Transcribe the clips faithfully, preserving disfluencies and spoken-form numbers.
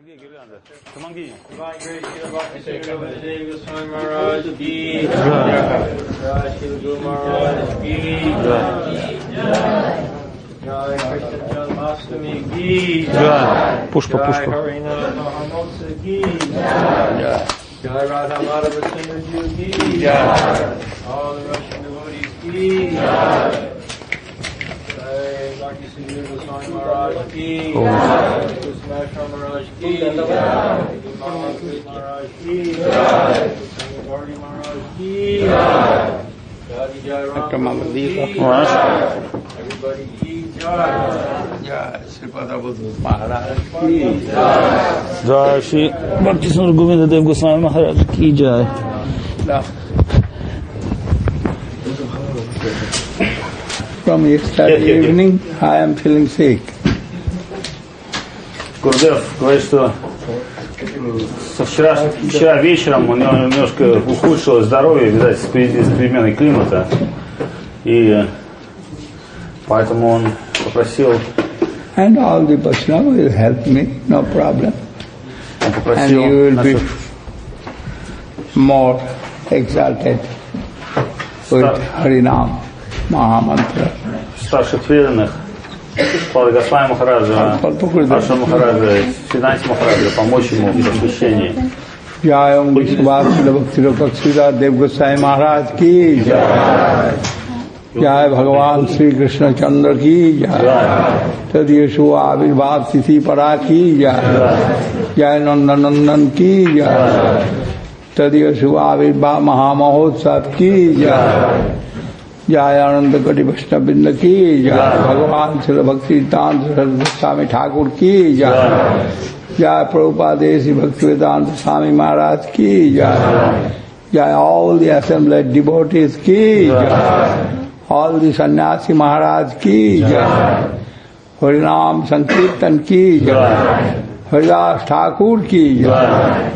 Где гирлянда? Помоги. Да. Пушпа, пушпа. Jai Radha Madhava Singh Ji Jai. All the Russian devotees Ji Jai. Jai Bhakti Singh Goswami Maharaj Ji Jai. Krishna Maharaj Ji Jai. Maharaj Maharaj Ji Jai. Gauri Maharaj Ji Jai. Jai Jai Ram Ji Jai. Everybody Ji Jai. Jai Sripada Buddha Maharaj Ji Jai. Jai Shri Bhakti Sundar Govinda Dev Goswami Maharaj Ki Jai. From yesterday evening, I am feeling sick. Гурдев говорит, что со вчера, вчера вечером у него немножко ухудшилось здоровье, видать, с переменой климата. И поэтому он попросил... And all the Vaishnava will help me, no problem. Он попросил... And you will be more exalted with Harinam, Mahamantra. Старших преданных, Пада Госвами Махараджа, Аша Махараджа, Сиданти Махараджа, помочь ему в просвещении. Jai Om Vishwasila Bhakti Raksida Dev Goswami Maharaj Ki Jai. Jai Bhagavan Sri Krishna Chandra Ki Jai. Tadiyeshu Avirbhav Tithi Para Ki Jai. Jai Nandanandan Ki Jai. Tadiyeshu Avirbhav Mahamahotsav Ki Jai. Jai Ananda Gati Vaishnavrinda Ki Jai. Bhagavan Srila Bhakti Siddhanta Swami Thakur Ki Jai. Jai Prabhupada Desi Bhaktivedanta Swami Maharaj Ki Jai. Jai all the assembled devotees Ki Jai. All the sannyasi Maharaj Ki Jai. Harinam Sankirtan Ki Jai. Haridas Thakur Ki Jai.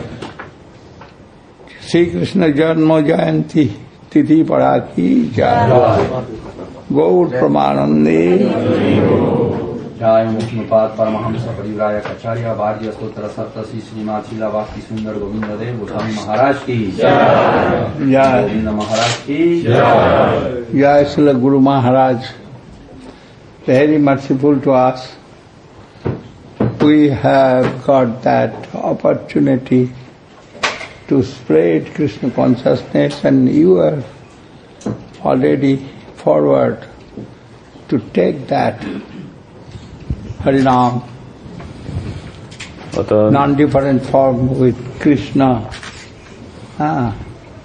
Sri Krishna Janma Jayanti Tithi Para Ki Jai. Gaur Pramanande. Jai Mukhnupad Paramahamsa Parivraya Kacharya Vajya Stotra Saptasi Srimad Srila Bhakti Sundar Govinda Dev Goswami Maharaj Ki Jai. Jai. Govinda Maharaj Ki Jai. Jai Srila Guru Maharaj, very merciful to us. We have got that opportunity to spread Krishna consciousness, and you are already forward to take that Harinam, Это... non-different form with Krishna. Ah.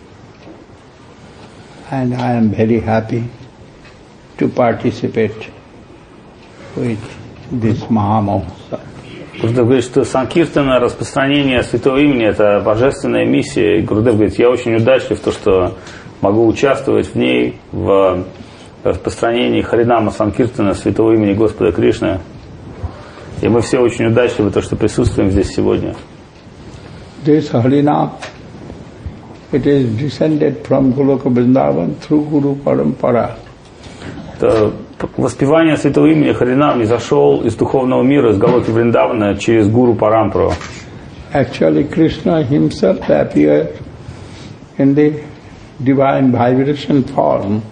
And I am very happy to participate with this Mahamahotsav. Гурдев говорит, что санкиртана, распространение святого имени – это божественная миссия. И Гурдев говорит, я очень удачлив в том, что могу участвовать в ней, в распространении Харинама Санкиртана, святого имени Господа Кришны. И мы все очень удачливы в том, что присутствуем здесь сегодня. This Harinam, it is descended from Goloka Vrindavan through Guru Parampara. Это воспевание святого имени Харинам не зашел из духовного мира, из Галоки Вриндавана, через Гуру Парампару. Actually, Krishna himself appeared in the divine vibration form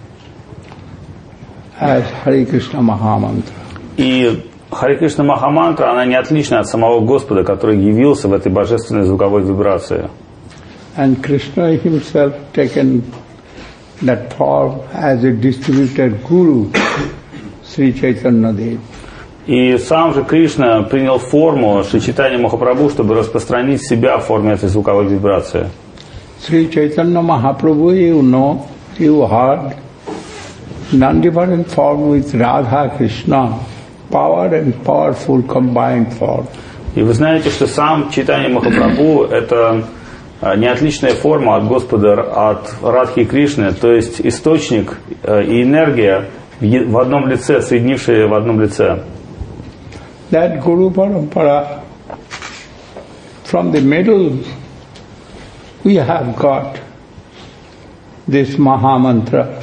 as Hare Krishna Mahamantra. И Харе Кришна Махамантра, она не отлична от самого Господа, который явился в этой божественной звуковой вибрации. And Krishna himself taken that form as a distributed Guru, Sri Chaitanya Dev. И сам же Кришна принял форму Шри Чайтанья Махапрабху, чтобы распространить себя в форме этой звуковой вибрации. Sri Chaitanya Mahaprabhu, you know, you heard, non-different form with Radha Krishna, power and powerful combined form. И вы знаете, что сам Чайтанья Махапрабху – это не отличная форма от Господа, от Радхи Кришны, то есть источник и энергия в одном лице, соединившие в одном лице. That Guru Parampara, from the middle, we have got this Mahamantra.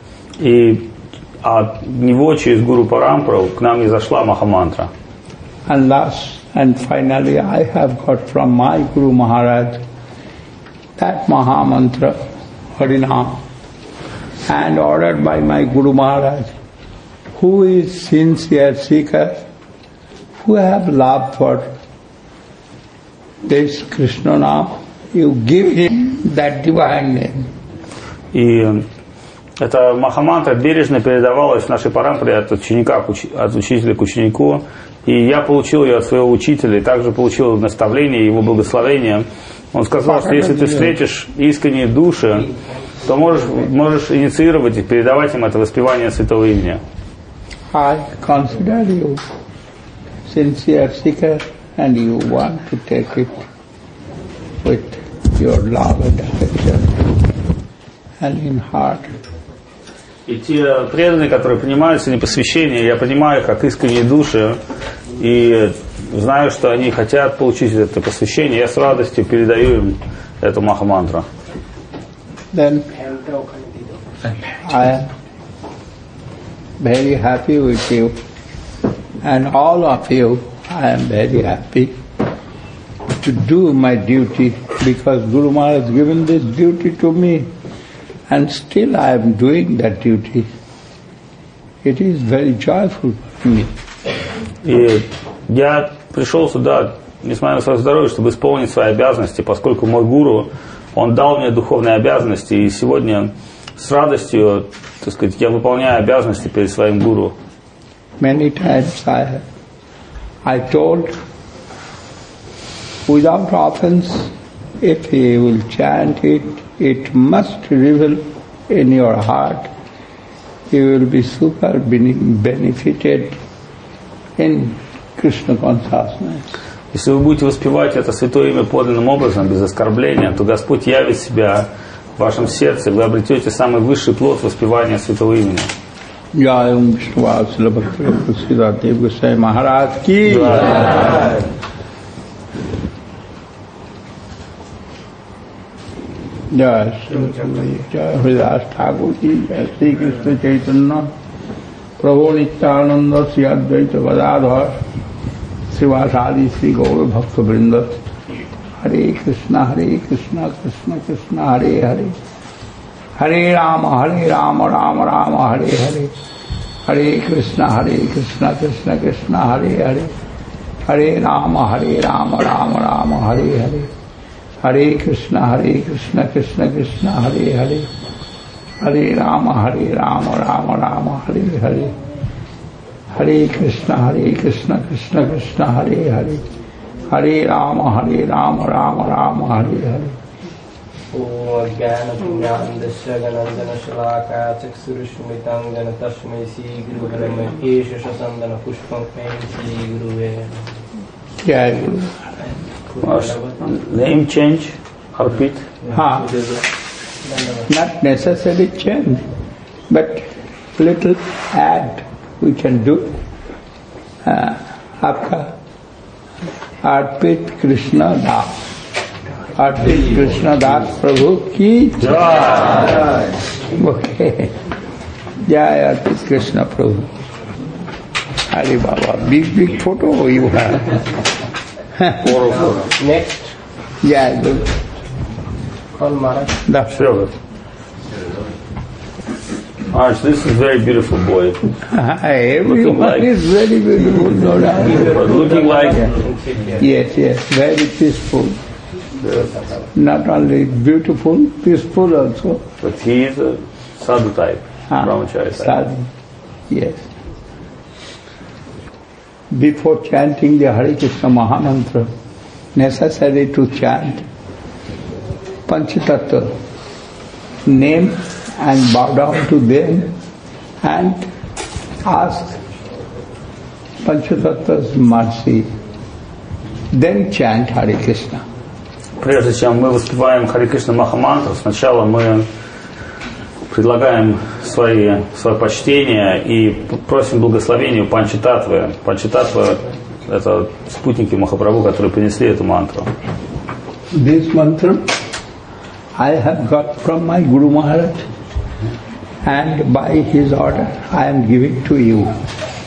И от него через Гуру Парампару к нам не зашла Махамантра. And last and finally I have got from my Guru Maharaj that Maha Mantra, Harinam, and ordered by my Guru Maharaj, who is sincere seeker, who have love for this Krishna Nam, you give him that divine name. И эта Махамантра бережно передавалась в нашей парампаре от ученика к уч... от учителя к ученику. И я получил ее от своего учителя, и также получил наставление, его благословение. Он сказал, что если ты встретишь искренние души, то можешь, можешь инициировать и передавать им это воспевание святого имени. I consider you sincere seeker, and you want to take it with your love and affection and in heart. И те преданные, которые принимают сегодня посвящение, я понимаю, как искренние души, и знаю, что они хотят получить это посвящение, я с радостью передаю им эту Махамантру. Then I am very happy with you, and all of you, I am very happy to do my duty, because Guru Maharaj has given this duty to me, and still I am doing that duty. It is very joyful for me. И я пришел сюда, несмотря на свое здоровье, чтобы исполнить свои обязанности, поскольку мой гуру, он дал мне духовные обязанности, и сегодня с радостью, так сказать, я выполняю обязанности перед своим гуру. Many times I have, I told, without offense, if you will chant it, it must reveal in your heart. You will be super benefited in Krishna consciousness. Если вы будете воспевать это святое имя подлинным образом, без оскорбления, то Господь явит себя в вашем сердце, вы обретете самый высший плод воспевания святого имени. Jai Om Vishwasila Bhakti Prasida Dev Gosai Maharaj ki Jai. Jai Jai Haridas Thakur ki Jai Sri Krishna Chaitanya Prabhu Nityananda Sri Advaita Gadadhar Srivasadi Sri Gaura Bhakta Vrinda Hare Krishna Hare Krishna Krishna Krishna Hare Hare Hare Rama Hare Rama Rama Rama Hare Hare Hare Krishna Hare Krishna Krishna Krishna Hare Hare Hare Rama Hare Rama Rama Rama Hare Hare Hare Krishna Hare Krishna Krishna Krishna Hare Hare Hare Rama Hare Rama Rama Rama Hare Hare Hare Krishna Hare Krishna Krishna Krishna Hare Hare Hare Rama Hare Rama Rama Rama Hare Hare O Jnana-Punyandasya Ganandana-Shalakaya Chaksurusmritangana Tasmai Sri Guru Brahma Esha Sandana Pushpam Sri Guru. Jai Guru. Name change, repeat. Ha. Not necessarily change, but little add we can do. Uh, Aapka Arpit Krishna Das. Arpit Krishna Das Prabhu ki Jai. Okay. Jai Arpit Krishna Prabhu. Hare Baba. Big, big photo you have. Next. Jai Guru. Call Maharaj. Da. Sure. Maharaj, this is very beautiful boy. Everyone like, is very beautiful, no doubt. But looking like... Yes, yes, very peaceful. Not only beautiful, peaceful also. But he is a sadhu type, Ah, brahmachari type. sadhu. Yes. Before chanting the Hare Krishna Mahamantra, necessary to chant Panchatattva, name and bow down to them and ask Panchatattva's mercy. Then chant Hare Krishna. Прежде чем мы воспеваем Харе Кришна Махамантру, сначала мы предлагаем свои, свое почтение и просим благословения у Панчататтвы. Панчататтва – это спутники Махапрабху, которые принесли эту мантру. This mantra I have got from my Guru Maharaj, and by his order I am giving to you.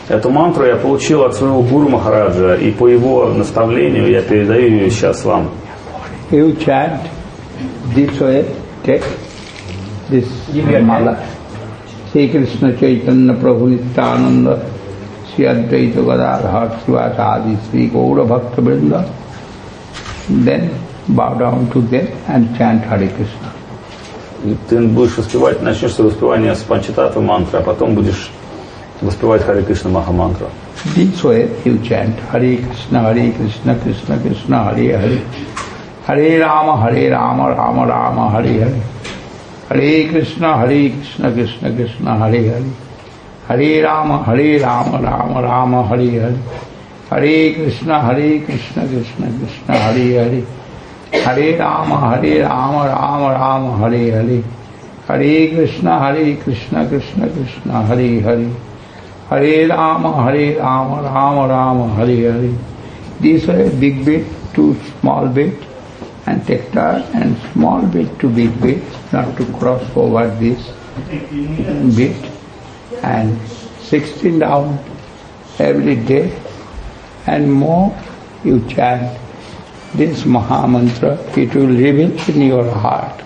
Эту мантру я получил от своего гуру Махараджа, и по его наставлению я передаю ее сейчас вам. You chant this way, take this mala. Sri Krishna Chaitanya Prabhu Nityananda Sri Advaita Gadadhar Srivasadi Sri Gaura Bhakta Vrinda. Then bow down to them and chant Hare Krishna. Ты будешь воспевать, начнешь свое воспевание с Панчататвы мантры, а потом будешь воспевать Харе Кришна Махамантру. This way you chant Hare Krishna, Hare Krishna, Krishna Krishna, Hare Hare. Hare Rama, Hare Rama, Rama Rama, Hare Hare. Hare Krishna, Hare Krishna, Krishna Krishna, Hare Hare. Hare Rama, Hare Rama, Rama Rama, Hare Hare. Hare Krishna, Hare Krishna, Krishna Krishna, Hare Hare. Hare Rama, Hare Rama, Rama Rama, Hare Hare. Hare Krishna, Hare Krishna, Krishna Krishna, Hare Hare. Hare Rama, Hare Rama, Rama Rama, Hare Hare. This way, big bit to small bit, and take turn, and small bit to big bit, not to cross over this bit. And sixteen down every day, and more you chant this Mahamantra, it will reveal in your heart.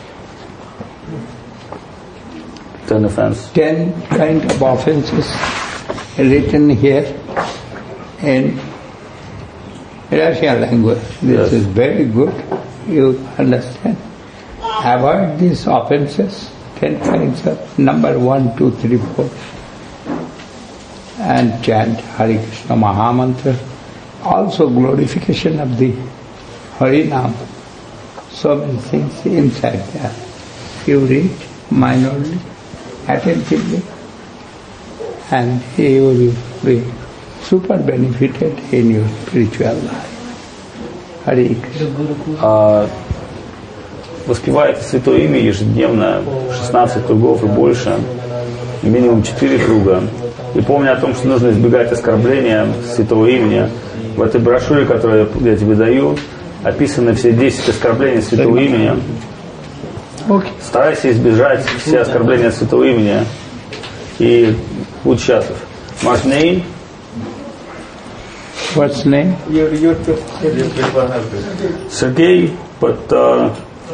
Ten offenses. Ten kind of offenses written here in Russian language. This Yes. is very good. You understand. Avoid these offenses. Ten kinds of number one, two, three, four. And chant Hare Krishna Mahamantra. Also glorification of the Harinam. So many things inside there. You read minorly, attentively, and you will be super benefited in your spiritual life. Hare Krishna. А, воспевайте святое имя ежедневно, шестнадцать кругов и больше, минимум четыре круга. И помни о том, что нужно избегать оскорбления святого имени. В этой брошюре, которую я тебе даю, описаны все десять оскорблений святого имени. Okay. Старайся избежать все оскорбления святого имени и будь счастлив. What's name? What's name? Your, your, Sergey, but uh,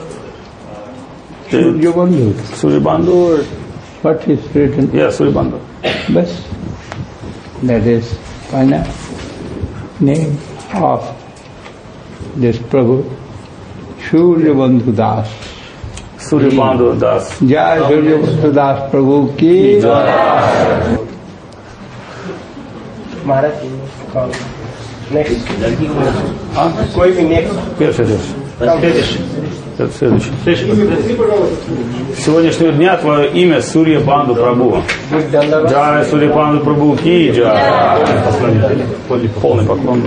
Suryabandu. Suryabandu. What is written? Yeah, Suryabandu. Bas. That is final name of this Prabhu, Suryabandu Das. Suryabandu Das. Jai Suryabandu Das Prabhu ki Jai. Maharaj, next. कोई भी next. Первый, следующий. Это следующий. С сегодняшнего дня твое имя Сурьябанду Прабху. Джай Сурьябанду Прабху ки джай. Полный поклон.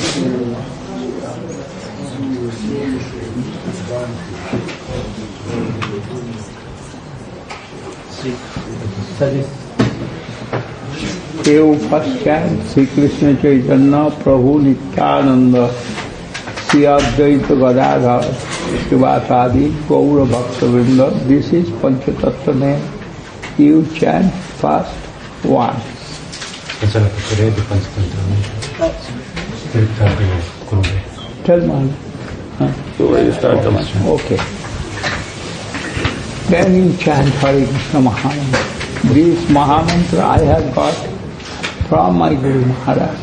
You first chant Sri Krishna Chaitanya Prabhu Nityananda Sri Advaita Gadadhar Srivasadi Gaura Bhakta Vrinda. This is Panchatattva name. You chant first one. Tell me. You already started, man. Okay. Then you chant Hare Krishna Mahamantra. This Mahamantra I have got from my Guru Maharaj.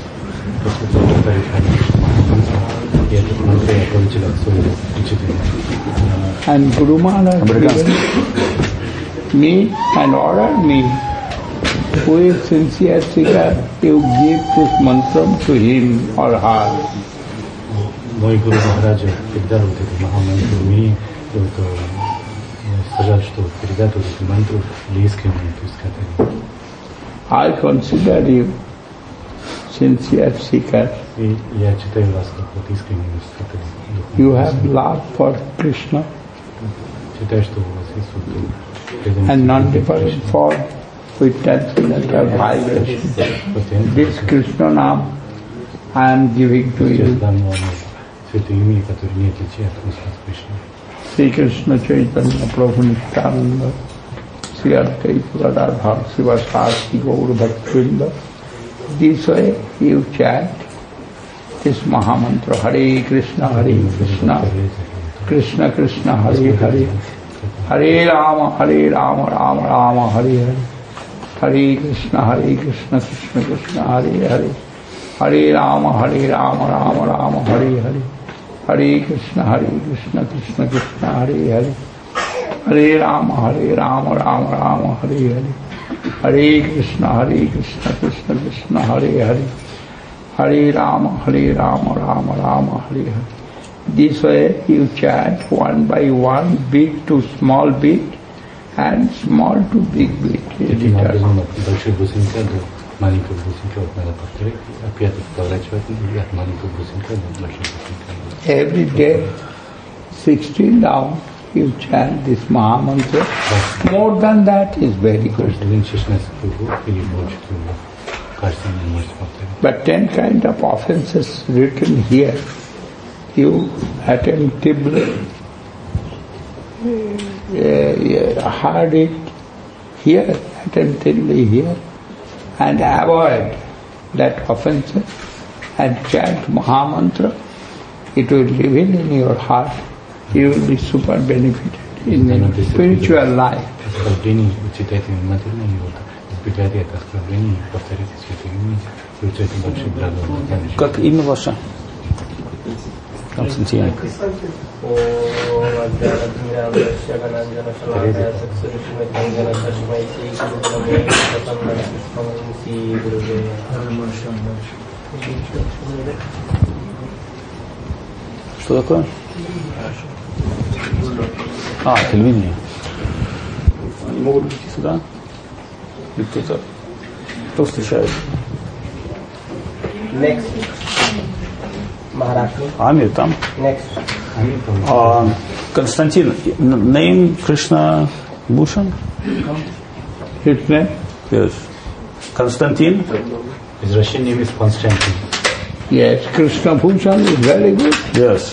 And Guru Maharaj given me and ordered me, who is sincere seeker, you give this mantra to him or her. Мой Гуру Махараджа передал вот эту Махамантру мне, только сказал, что передать вот эту мантру близким, то есть Катари. I consider you sincere seeker. И я читаю вас как вот искренне Катари. You have love for Krishna Считаю, что у вас есть вот преданность and non-different form with transcendental vibration. This Krishna Nam I am giving to Сейчас you. дам вам святое имя, которое не отличает от Господа Кришны. Sri Krishna Chaitanya Prabhu Nityananda Sri Advaita Gadadhar Srivasadi Gaura Bhakta Vrinda. This way you chant this Mahamantra, Hare Krishna, Hare Krishna, Krishna Krishna, Hare Hare, Hare Rama, Hare Rama, Rama Rama, Hare Hare, Hare Krishna, Hare Krishna, Krishna Krishna, Hare Hare, Hare Rama, Hare Rama, Rama Rama, Hare Hare, Hare Krishna, Hare Krishna, Krishna Krishna, Hare Hare, Hare Rama, Hare Rama, Rama Rama, Hare Hare, Hare Krishna, Hare Krishna, Krishna Krishna, Hare Hare, Hare Rama, Hare Rama, Rama Rama, Hare Hare. This way you chant one by one, big to small beat and small to big beat. Every day, sixteen rounds, you chant this Mahamantra. More than that is very good. But ten kind of offenses written here. You attentively uh, heard it here, attentively here, and avoid that offense and chant Mahamantra. It will reveal in your heart. You will be super benefited in the spiritual life. Как имя ваше? Константин. Что такое? А, телевидение. Они могут прийти сюда? Или кто-то? Кто встречает? Next. Maharashtra. Амир там. Next. А, Константин, name Krishna Bhushan? His name? Yes. Константин? His Russian name is Konstantin. Yes, Krishna Bhushan is very good. Yes.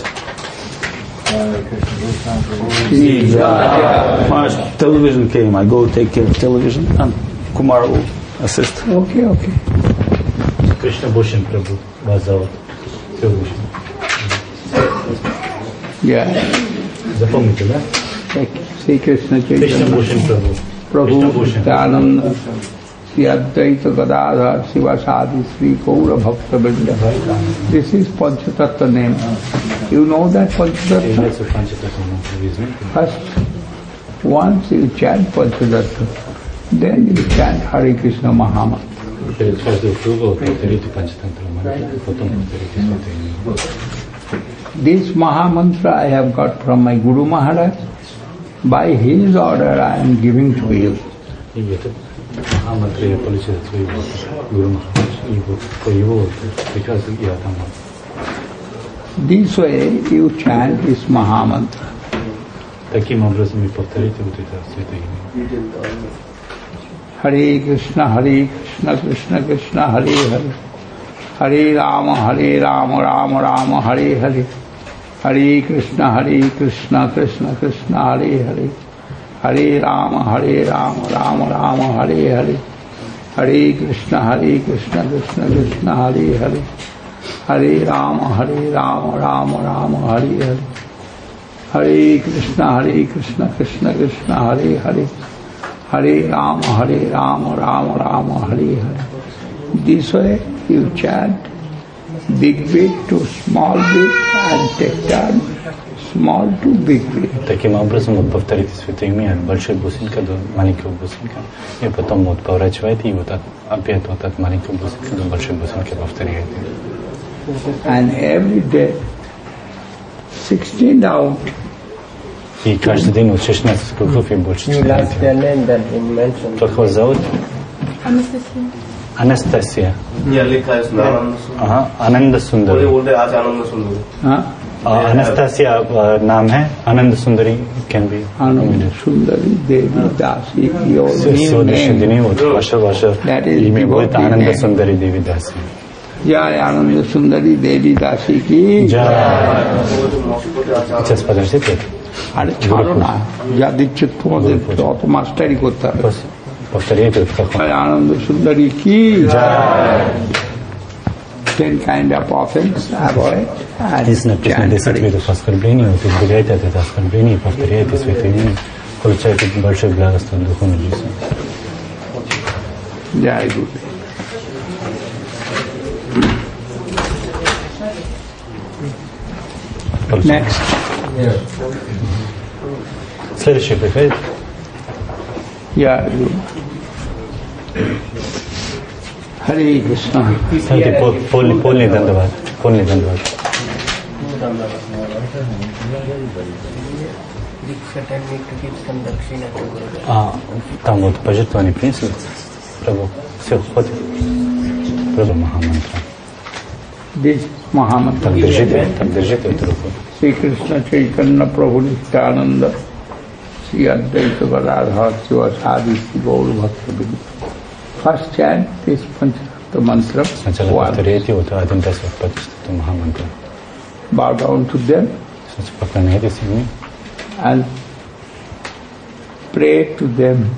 Yeah. My television came. I go take care of television, and Kumar will assist. Okay, okay. Krishna Bhushan Prabhu was our television. Yeah. Запомните, да? Sri Krishna Krishna Chaitanya Bhushan Prabhu. Prabhu Krishna Bhushan. Nityananda Sri Advaita Gadadhar Sivasadi Sri Gaura Bhakta Vrinda. This is Panchatattva name. You know that Panchatattva? Является Панчататтвой известным. First, once you chant Panchatattva, then you chant Hare Krishna Mahamantra. Перед каждого круга повторите Панчататтву мантру, потом повторите святое имя. This Mahamantra I have got from my Guru Maharaj. By his order I am giving to you. И этот Махамантра я получил от своего Гуру Махараджа. И вот по его приказу я там. This way you chant this Mahamantra. Таким образом и повторите вот это святое имя. Hare Krishna, Hare Krishna, Krishna Krishna, Hare Hare. Hare Rama, Hare Rama, Rama Rama, Hare Hare. Hare Krishna, Hare Krishna, Krishna Krishna, Hare Hare. Hare Rama, Hare Rama, Rama Rama, Hare Hare. Hare Krishna, Hare Krishna, Krishna Krishna, Hare Hare. Hare Rama, Hare Rama, Rama Rama, Hare Hare. Hare Krishna, Hare Krishna, Krishna Krishna, Hare Hare. Hare Rama, Hare Rama, Rama Rama, Hare Hare. This way you chant big beat to small beat and take turn small to big beat. Таким образом вот повторите святое имя от большой бусинка до маленького бусинка. И потом вот поворачиваете и вот от, опять вот от маленького бусинка до большой бусинки повторяете. And every day sixteen down. И каждый день вот шестнадцать кругов и больше You like their name that he mentioned. Как вас зовут? Анастасия. Анастасия. Yeah, लिखा है उसमें आनंद हाँ, आनंद सुंदर. बोले बोलते आज आनंद सुंदर. Huh? Anastasia नाम है. आनंद सुंदरी can be. Ananda Sundari Devi Dasi. Your new Сегодняшний name. вот ваша ваша That is имя будет devotee Ананда name. Сундари Деви Даси. Jai Ananda Sundari Devi Dasi ki. Сейчас подождите. আরে ছাড়ো না, যা দিচ্ছে তোমাদের অত মাস্টারি করতে হবে। повторите в каком. Ananda Sundari ki jai. Ten kind of offense avoid. Здесь написано десять видов оскорблений, вот избегайте от этого оскорбления и повторяйте святое имя, получаете большое благословение в духовной жизни. Jai Guru. Next. Следующий приходит. Jai Guru. Hare Krishna. Ставьте полный, полный дандават. Полный дандават. А, там вот пожертвование принципа. Прабhu. Все, хватит. Прабhu Махамантра. This Mahamantra. Так держите, так держите эту руку. Sri Krishna Chaitanya Prabhu Nityananda Sri Advaita Gadadhar Sivasadi Sri Gaur Bhakta Bindu. First chant this Panchatattva mantra. Сначала повторяйте вот один раз вот Панчататтва Махамантра. Bow down to them Поклоняйтесь им and pray to them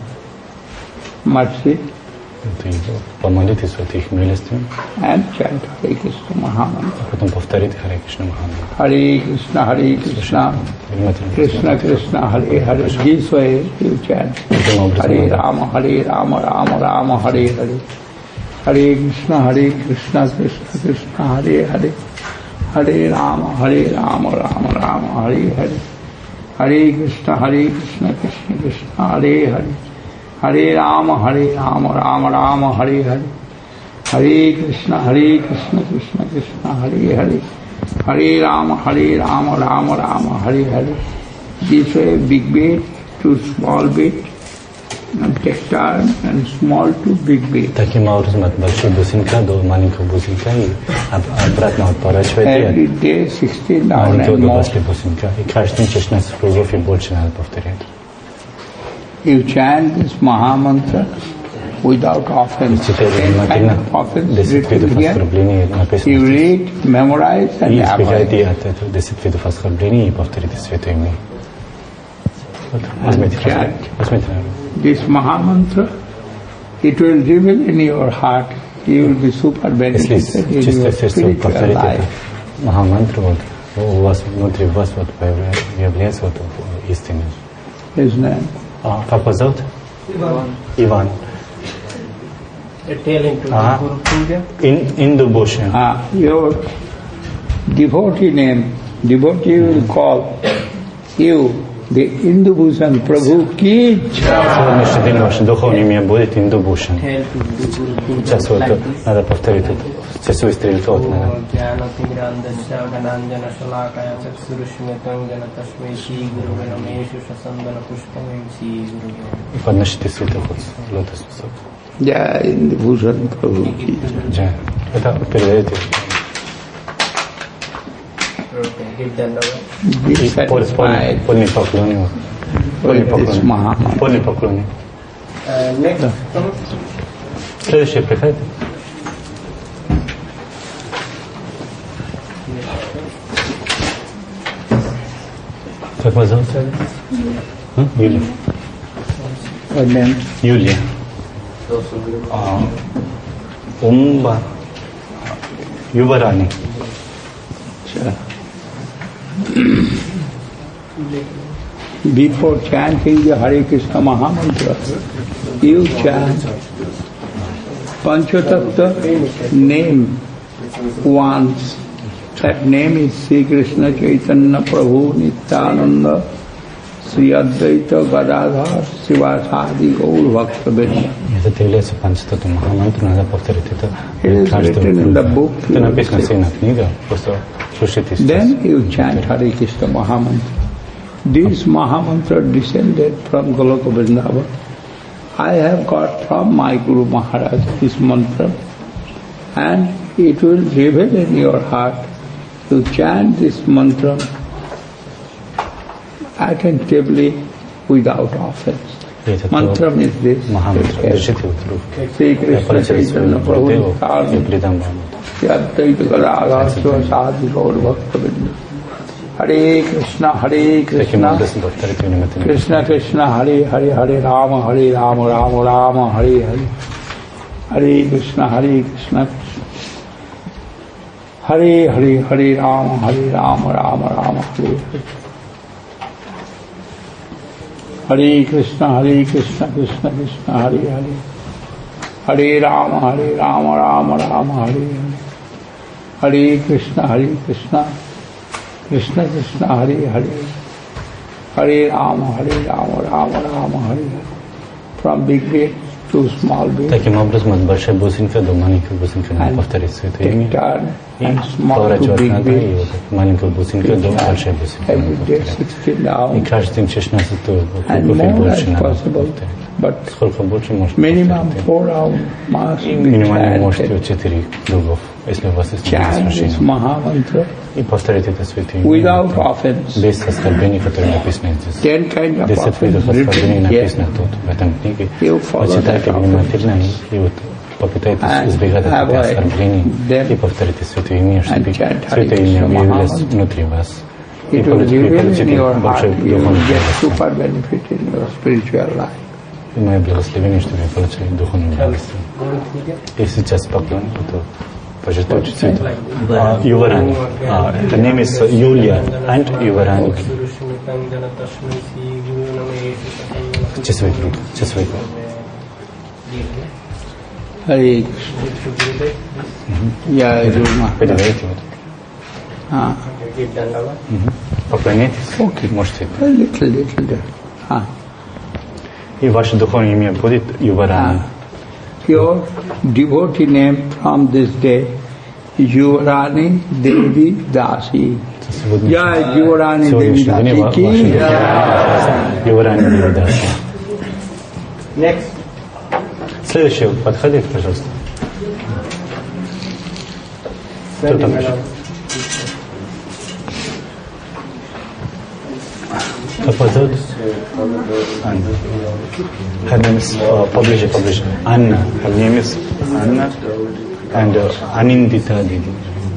mercy помолитесь от их милости, and chant Hare Krishna Mahamantra. потом повторите Харе Кришна Махамантра. Hare Krishna Hare Krishna Krishna Krishna Hare Hare. This way you chant. Hare Rama Hare Rama Rama Rama Hare Hare. Hare Krishna Hare Krishna Krishna Krishna Hare Hare. Hare Rama Hare Rama Rama Rama Hare Hare. Hare Krishna Hare Krishna Krishna Krishna Hare Hare. Hare Rama Hare Rama Rama Rama Hare Hare. Hare Krishna Hare Krishna Krishna Krishna Hare Hare. Hare Rama Hare Rama Rama Rama Hare Hare. This way big bit to small bit and take turn and small to big bit. Таким образом от большой бусинка до маленького бусинка и обратно вот поворачивайте. Every day sixteen down Маленького and до more. большой бусинка. И каждый день шестнадцать кругов и больше надо повторять. You chant this Mahamantra without offense. Читайте Any kind внимательно of offense десять written видов here. оскорблений You написано. read, memorize and И avoid. избегайте от этого десять видов оскорблений и повторите святое имя. Вот, возьмите, chant. возьмите. This Mahamantra, it will reveal in your heart. You will be super Если benefited in чистое your сердце spiritual повторите life. Махамантру, вот, у вас внутри вас вот появляется вот истина. His name. А как вас зовут? Иван. Иван. Telling to Ah. Guru Puja. In Hindu Bhushan. Ah, your devotee name, devotee will call you, the Indubhusan Prabhu Ki Jai. Сегодняшний день ваше духовное имя будет Hindu Bhushan. Tell to Guru Puja. Сейчас вот Like this. надо повторить это. Часовой стрелка вот надо. ज्ञानतिमिरान्धस्यागनाञ्जन शलाकया चक्षुरुष्मितं येन तस्मै श्रीगुरुवे नमः शशन्दनपुष्पमेव श्रीगुरुवे И подносите цветок вот лотос. Jai Indubhusan Prabhu Ki Jai. Джай. Это передаете. give dandava. Be И пол- satisfied полный поклон. Полный with this поклон. Mahamantra. Полный поклон. Uh, next, come. Следующий приходит. Как вас зовут? М? Юлия. Her name Юлия. А, Умба. Юварани. Before chanting the Hare Krishna Mahamantra, you chant Panchatattva name once. That name is Sri Krishna Chaitanya Prabhu Nityananda Sri Advaita Gadadhar Sivasadi Gaur Bhakta Bindu. Это является панчататтва Махамантру, надо повторить это. It is каждый written in the book. Это написано в на книга, просто слушайте сейчас. Then you chant Hare Krishna Mahamantra. This Mahamantra descended from Goloka Vrindavan. I have got from my Guru Maharaj this mantra, and it will reveal in your heart. You chant this mantra attentively without offense. Mantra is this. Махамантра, держите его в руке. Sri Я Krishna поручаю Chaitanya своему Prabhu Гурудеву и Nityananda передам вам это. Sri Advaita Gadadhar Sivasadi Gaur Bhakta Bindu. Hare Krishna, Hare Таким Krishna, образом повторить внимательно. Krishna Krishna, Hare Hare, Hare Rama, Hare Rama, Rama Rama, Hare Hare, Hare Krishna, Hare Krishna, Hare Hare, Hare Rama, Hare Rama, Rama Rama, Hare Hare. Hare Krishna, Hare Krishna, Krishna Krishna, Hare Hare, Hare Rama, Hare Rama, Rama Rama, Hare Hare, Hare Krishna, Hare Krishna, Krishna Krishna, Hare Hare, Hare Rama, Hare Rama, Rama Rama, Hare Hare. From big gate to small gate. Таким образом, от большой бусинки до маленькой бусинки надо повторить святое имя. И поворачивать надо, и вот от маленькой бусинки до большой бусинки надо повторять. И каждый день шестнадцать кругов больше надо повторять. Сколько больше можете повторять. И минимально можете четыре кругов, если у вас есть разрешение. И повторить это святое имя без оскорблений, которые написаны здесь. Десять видов оскорблений написано тут, в этом книге. Почитайте внимательно и вот попытайтесь избегать этих оскорблений и повторите святое имя, чтобы святое имя явилось внутри вас. И получите большой духовный благословение. И мое благословение, чтобы вы получили духовное благословение. И сейчас поклон, то пожертвуйте цвету. Юварани. Her name is Yulia and Yuvarani. Часовой круг. Часовой круг. Hare Krishna. Я Гурма. Передайте вот. А. Поклоняйтесь. Окей. Можете. Little, little, little. А. И ваше духовное имя будет Юварани. Your devotee name from this day is Yuvarani Devi Dasi. Jai Yuvarani Devi Dasi ki Юварани Деви Даси. Next. Следующий, подходите, пожалуйста. Кто там еще? Как вас зовут? Анна. Her name is, uh, поближе, поближе. Анна. Her name is Anna and uh, Anindita Didi.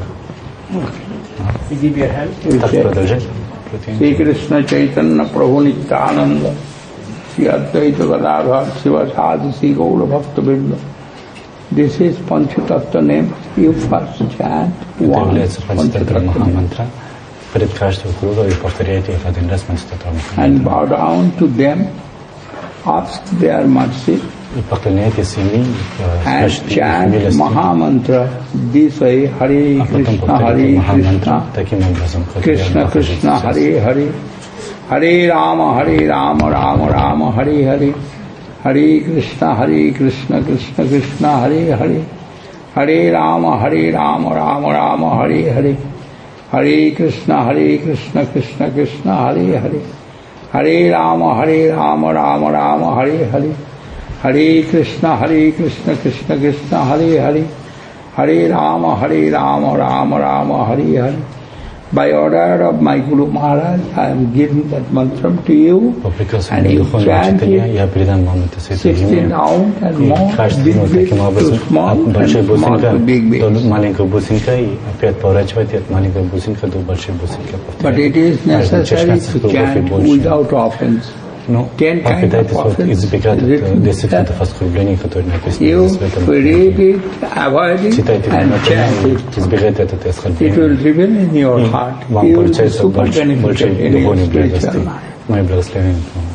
You give your hand. Так, продолжай. Sri Krishna Chaitanya Prabhu Nityananda Sri Advaita Gadadhar Sivasadi Sri Gaura Bhakta Vrinda. This is Panchatattva name. You first chant one является Панчататтва Panchatattva Махамантра. Перед каждым кругом вы повторяете их один раз Панчататтва and Махамантра. bow down to them, ask their mercy И поклоняйтесь ими, and спрашивайте их chant милости. Mahamantra. This way Hare А потом Krishna, повторите Hare Махамантру Krishna, таким образом, как я Krishna вам покажу Krishna, сейчас. Hare Hare, Hare Rama, Hare Rama, Rama Rama, Hare Hare, Hare Krishna, Hare Krishna, Krishna Krishna, Hare Hare, Hare Rama, Hare Rama, Rama Rama, Hare Hare, Hare Krishna, Hare Krishna, Krishna Krishna, Hare Hare, Hare Rama, Hare Rama, Rama Rama, Hare Hare, Hare Krishna, Hare Krishna, Krishna Krishna, Hare Hare, Hare Rama, Hare Rama, Rama Rama, Hare Hare. By order of my Guru Maharaj, I am giving that mantra to you, По приказу and you Духовного chant Учителя it я передам вам это святое sixteen имя. round and И more, каждый big ну, bit таким to образом small, от большой and small бусинка to big до bit. маленькой бусинка и опять поворачивайте от маленькой бусинка до большой бусинки. But it is necessary to chant without offense. Ну, Ten kind попытайтесь of вот offense избегать is written десять that видов оскорблений, которые написаны you здесь в этом read книге. it, avoid it, Читайте and внимательно chant и it. избегайте этот It will оскорбления. reveal in your И heart. вам You will be получается super больше, больше benefited in your духовной spiritual благости. life. Мое благословение.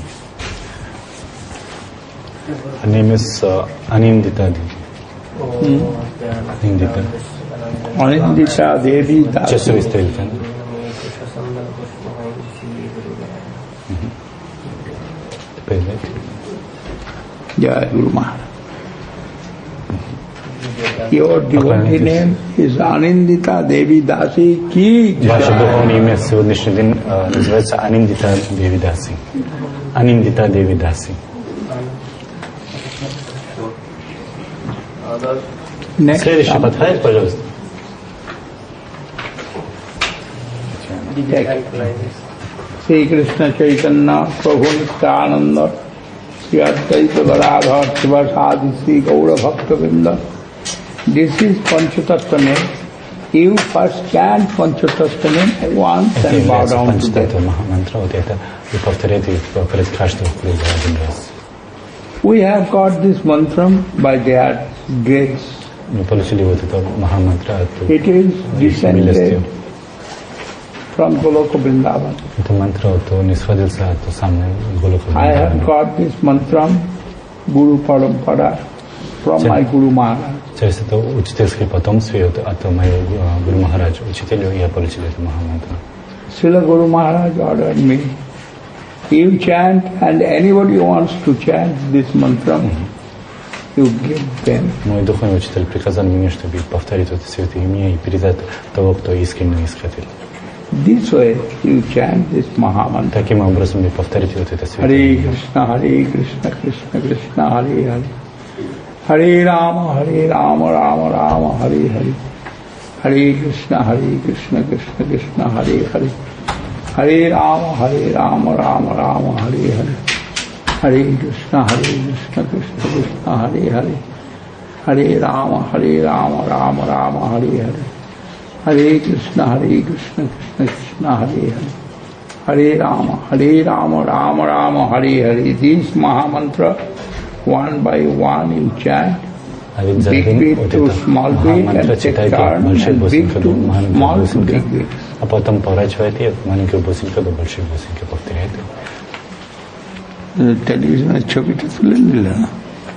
Her name is uh, Anindita Didi. Anindita. Anindita Devi Dasi. Часовой стрелка. Передайте. Jai Guru Maharaj. Your devotee name is Anindita Devi Dasi ki Ваше духовное имя в сегодняшний день э, называется Аниндита Деви Даси. Аниндита Деви Даси. Next, Следующий подходит, пожалуйста. Sri Krishna Chaitanya Prabhu Nityananda Sri Advaita Gadadhar Sivasadi Sri Gaura Bhakta Vrinda. This is Panchatattva name. You first chant Panchatattva name once Это and bow является down to панчататтва them. Махамантра, вот это и повторять их перед каждым кругом один раз. We have got this mantra by their grace. Мы получили вот это Махамантра от It is их милостью. descended from Goloka Vrindavan. Это мантра, вот он исходился от самой Голока I have Вриндавана. got this mantra, Guru Parampara, from Sure. my Guru Maharaj. Через это учительское потомство от, от моего э, Гуру Махараджа, учителю, я получил эту Махамантру. Srila Guru Maharaj ordered me, you chant and anybody wants to chant this mantra, you give them. Мой духовный учитель приказал мне, чтобы повторить это святое имя и передать того, кто искренне исходил. This way you chant this Mahamantra. Таким образом и повторить вот это святое Hare имя. Krishna, Hare Krishna, Krishna Krishna, Hare Hare. Hare Rama, Hare Rama, Rama Rama, Hare Hare. Hare Krishna, Hare Krishna, Krishna Krishna, Hare Hare. Hare Rama, Hare Rama, Rama Rama, Hare Hare. Hare Krishna, Hare Krishna, Krishna Krishna, Hare Hare. Hare Rama, Hare Rama, Rama Rama, Hare Hare. Hare Krishna, Hare Krishna, Krishna Krishna, Hare Hare. Hare Rama, Hare Rama, Rama Rama, Hare Hare. These Mahamantra, one by one you chant. А ведь за Big один bit вот to это small bit Махамантра and take читайте turn большой and big бусинка to до маленькой small to бусинка, big bit. а потом поворачивайте маленькую бусинку до большой бусинки, повторяйте. টেলিভিশনের ছবিটা তুলে নিল না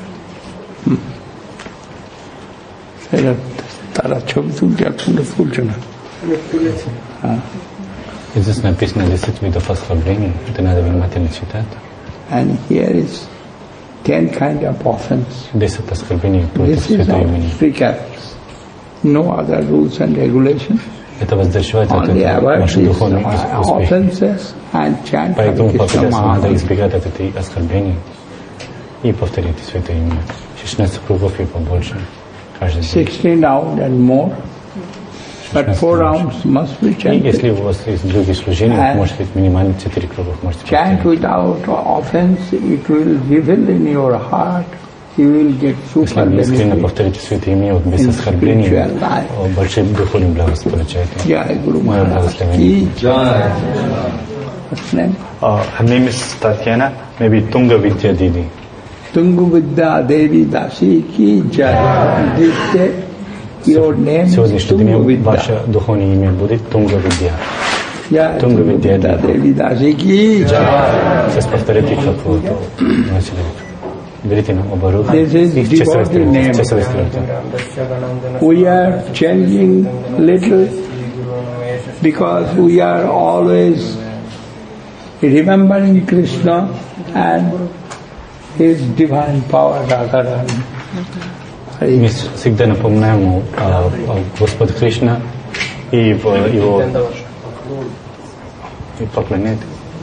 সেটা তারা ছবি তুলছে আর তোমরা তুলছে না হ্যাঁ Здесь написано десять видов оскорблений, это надо внимательно читать. and here is ten kind of offense. Десять оскорблений против This is святого all имени. strict acts. No other rules and regulations. Это воздерживать от Only этого avoid ваши these духовные успехи. offenses and chant Поэтому Hare Krishna попытаться надо Mahamantra. избегать от этой оскорблений и повторить святое имя. шестнадцать кругов и побольше каждый день. Sixteen rounds and more. But four rounds must be И chanted. если у вас есть другие служения, And может быть минимально четыре кругов можете Chant повторить. without offense, it will reveal in your heart. You will get super Если вы искренне benefit. повторите святое имя вот без in оскорблений, spiritual life. о, большие духовные благословения получаете. Jai Guru Мое Maharaj благословение. ki What's name? Uh, her name is Tatiana, maybe Tunga Vidya Didi. Tungu Vidya Devi Dasi ki Jai. This day, your name is Сегодняшний Tungu день Vidya. ваше духовное имя будет Тунга Видья. Jai Tungu Tungu Vidya Vidya Devi. Devi Dasi ki Jai. Сейчас повторите, как вот начали. Берите на оба руки. This is И часовой devotee стрелки, name. часовой стрелки. We are changing little because we are always remembering Krishna and His divine power, Radharani. Мы всегда напоминаем о, о Господе Кришна и его, его и поклоняет.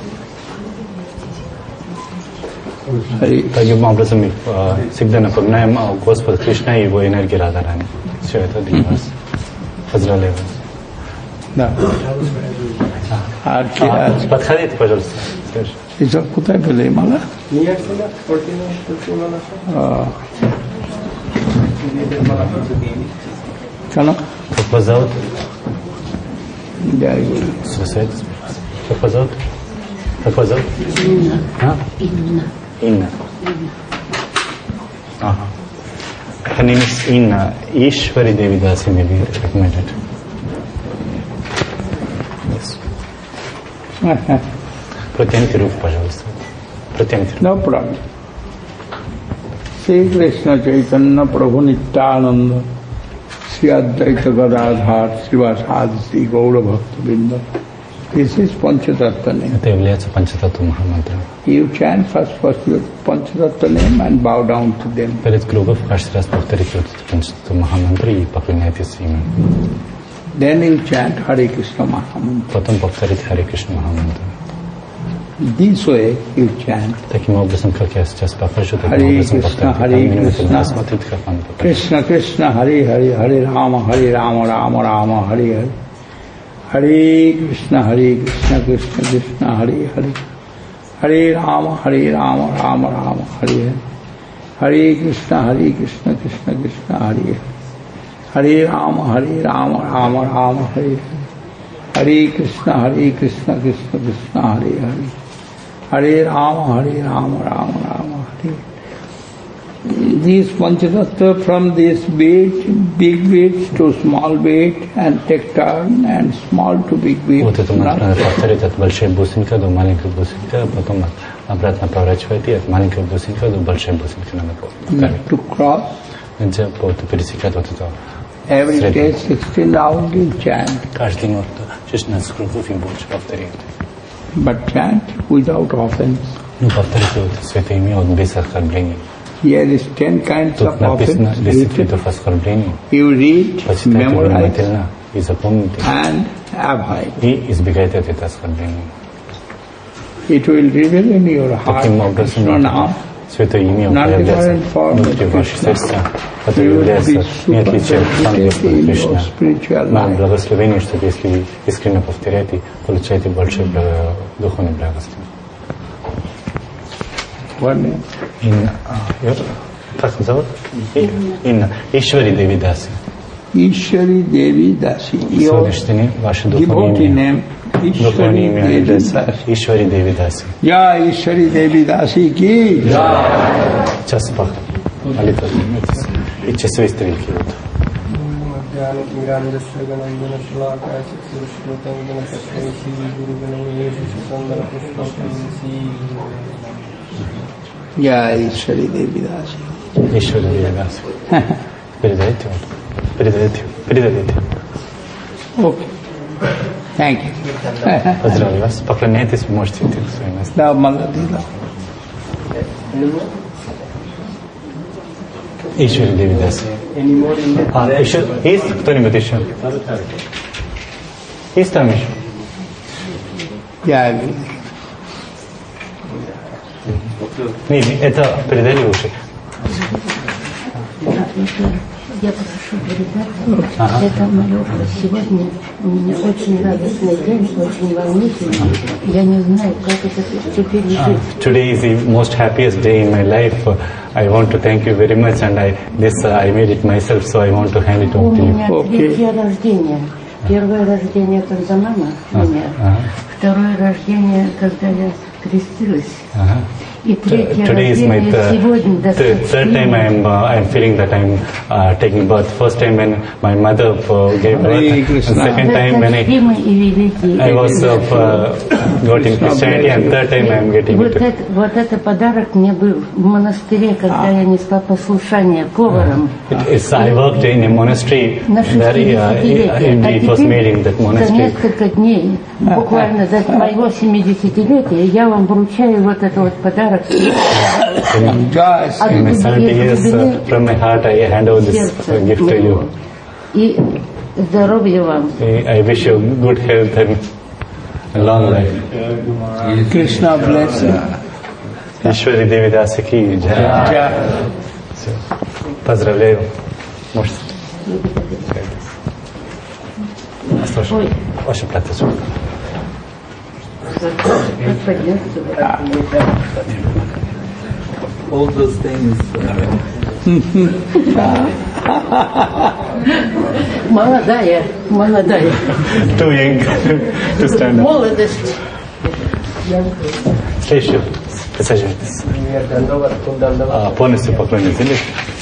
Hari. Таким образом мы а, всегда напоминаем о Господе Кришна и его энергии Радharani. Все это для вас. Поздравляю вас. Да. আর কি А, আছে? подходите, пожалуйста. Слышь. এসব কোথায় পেলে এই মালা? আহ, কেন? Как вас зовут? জয় গুরু। Слушайте. Как вас зовут? Как вас зовут? Инна. А? Инна. Инна. Ага. Her name is Inna. Ishwari Devi Dasi may be recommended. Yes. Протяните руку, пожалуйста. Протяните руку. No problem. Sri Krishna Chaitanya Prabhu Nityananda Sri Advaita Gadadhar Srivasadi Sri Gaura Bhakta Vrinda. This is Panchatattva name. Это является Панчататтва Махамантра. You chant first first your Panchatattva name and bow down to them. Перед кругом каждый раз повторите вот эту Панчататтву Махамантру и поклоняйтесь им. Then you chant Hare Krishna Mahamantra. Потом повторите Харе Кришна Махамантру. This way you chant. Таким образом, как я сейчас покажу, таким Hare образом Krishna, повторите. Hare Там внимательно Krishna. смотрите, как он покажет. Krishna Krishna Hare Hare Hare Rama Hare Rama Rama Rama Hare Hare. Hare Krishna Hare Krishna Krishna Krishna Hare Hare. Hare Rama Hare Rama Rama Rama Hare Hare. Hare Krishna Hare Krishna Krishna Krishna Hare Hare. Hare Rama, Hare Rama, Rama Rama, Hare Hare Krishna, Hare Krishna, Krishna Krishna, Hare Hare. Hare Rama, Hare Rama, Rama Rama, Hare. These Panchatattva from this weight, big weight to small weight, and take turn, and small to big weight. Вот это надо повторить от большой бусинка до маленькой бусинка, а потом обратно поворачивать и от маленькой бусинка до большой бусинки надо повторить. To cross. Нельзя пересекать вот это. Every day sixteen rounds you chant. Каждый день вот шестнадцать кругов и больше повторить. But chant without offense. Ну повторите вот святое имя вот без оскорблений. Here is ten kinds Тут of написано offense. десять видов оскорблений. You read, memorize, и запомните. and avoid. И избегайте от этого оскорбления. It will reveal in your heart. Таким образом, now, святое имя появляется внутри вашего сердца, которое является не отличием от ангела Кришна. Но благословение, что если вы искренне повторяете, получаете большое духовное благословение. Инна. Как зовут? Инна. Ишвари Деви Даси. Ишвари Деви Даси. Сегодняшнее ваше духовное имя. Духовное имя является Ишвари Деви Даси. Я Ишвари Деви Даси ки. Час пах. Молитва. И часовые стрелки. Я Ишвари Деви Даси. Ишвари Деви Даси. Передайте. Передайте. Передайте. Окей. Thank you. Поздравляю вас. Поклоняйтесь, вы можете идти в свое место. Да, молодец. Ишвари Деви Даси. А, еще есть кто-нибудь еще? Есть там еще? Я вижу. Не, это передали уши. Я прошу передать, ага. Это мое сегодня у меня очень радостный день, очень волнительный. Я не знаю, как это теперь жить. Today is the most happiest day in my life. I want to thank you very much, and I this uh, I made it myself, so I want to hand it over to you. У меня третье рождение. Первое рождение, когда мама умерла. Второе рождение, когда я крестилась. Uh-huh. Today is my th- th- third time I am uh, I am feeling that I am uh, taking birth. First time when my mother uh, gave birth, and second time when I I was uh, uh, got in Christianity, and third time I am getting вот it. Это, вот это подарок мне был в монастыре, когда я несла послушание поваром. It's, I worked in a monastery where uh, it, it was made in that За monastery. несколько дней, буквально за моего семидесятилетия, я вам вручаю вот этот вот подарок. In my seventy years, uh, from my heart, I hand over this uh, gift to you. И здоровья вам. I wish you good health and a long life. Krishna bless you. Ишвари Деви Даси ки джай. Поздравляю. Можете. Осторожно. Ваша платье. All those things. Молодая, молодая. Too young to stand up. Молодость. Следующий. Присаживайтесь. А, полностью поклонитесь.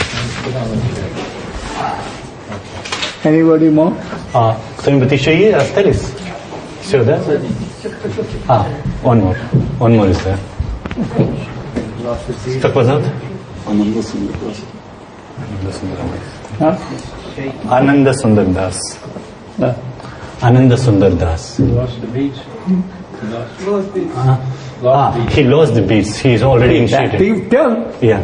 Anybody more? А, кто-нибудь еще есть? Остались? Все, да? А, one more. One more is there. Как вас зовут? Ананда Сундар Дас. Ананда Сундар Дас. Ananda Sundar Das. He lost the beads. Uh, ah, he lost the beads. He is already initiated. You tell. Yeah.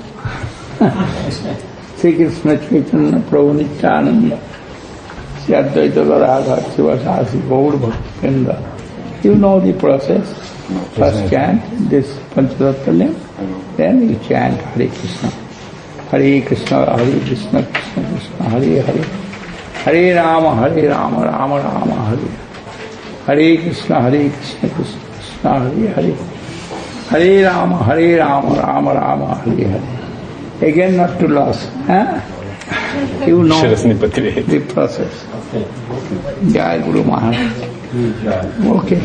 Sri Krishna Chaitanya Prabhu Nityananda Sri Advaita Radha Sivasasi Gaur Bhaktivinoda. You know the process. First chant this Panchatattva name, then you chant Hare Krishna. Hare Krishna, Hare Krishna, Krishna Krishna, Hare Hare. Hare Rama, Hare Rama, Rama Rama, Hare. Hare Krishna, Hare Krishna, Krishna Krishna, Hare Hare. Hare Rama, Hare Rama, Rama Rama, Hare Hare. Again not to lose. Huh? You know the process. Jai Guru Maharaj. Okay.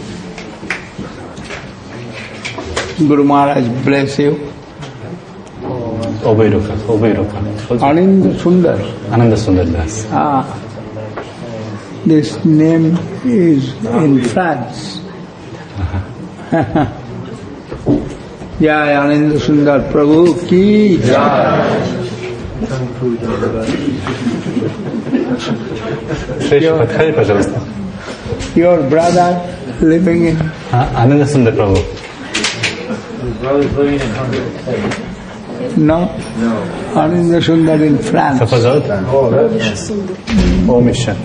Guru Maharaj bless you. Obeiruka, Obeiruka. Ananda Sundar. Ananda Sundar Das. Ah. This name is in France. Jai Ananda Sundar Prabhu ki Jai. Your brother living in Ananda Sundar Prabhu. His brother's living in Hungary. No? No. Ananda Sundar in France. Kapazot? Oh, that's Om Isha.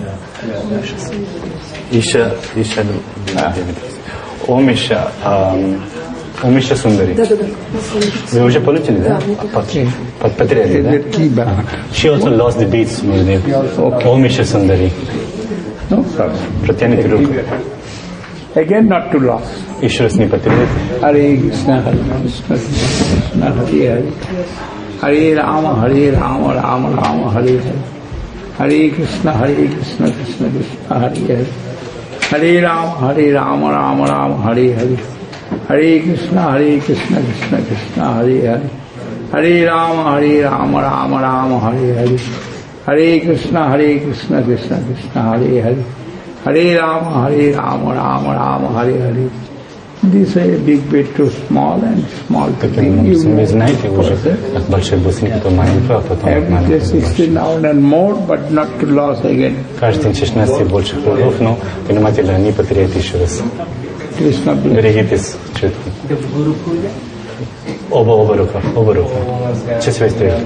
Isha, Isha. Om Isha. Om Isha Sundari. Вы уже получили, да? Потеряли, да? She also lost the beats, Gurudev. Om Isha Sundari. No problem. Pratyanika ruku. Again not to lose. Ishvara не потеряли. Hare Krishna, Hare Krishna, Krishna Hare Hare. Hare Rama, Hare Rama, Rama Rama, Hare Hare. Hare Krishna, Hare Krishna, Krishna Krishna, Hare Hare. Hare Rama, Hare Rama, Rama Rama, Hare Hare. Hare Krishna, Hare Krishna, Krishna Krishna, Hare Hare. Hare Rama, Hare Rama, Rama Rama, Hare Hare. Hare Krishna, Hare Krishna, Krishna Krishna, Hare Hare. Hare Rama, Hare Rama, Rama Rama, Hare Hare. This is a big bit too small and small to think. You знаете уже, как большой бусинки, то маленький, а потом every day sixteen hours and more, but not to lose again. Каждый день шестнадцать больше кругов, но внимательно не потерять еще раз. Берегитесь четко. Оба, оба рука, оба рука. Честно стоите.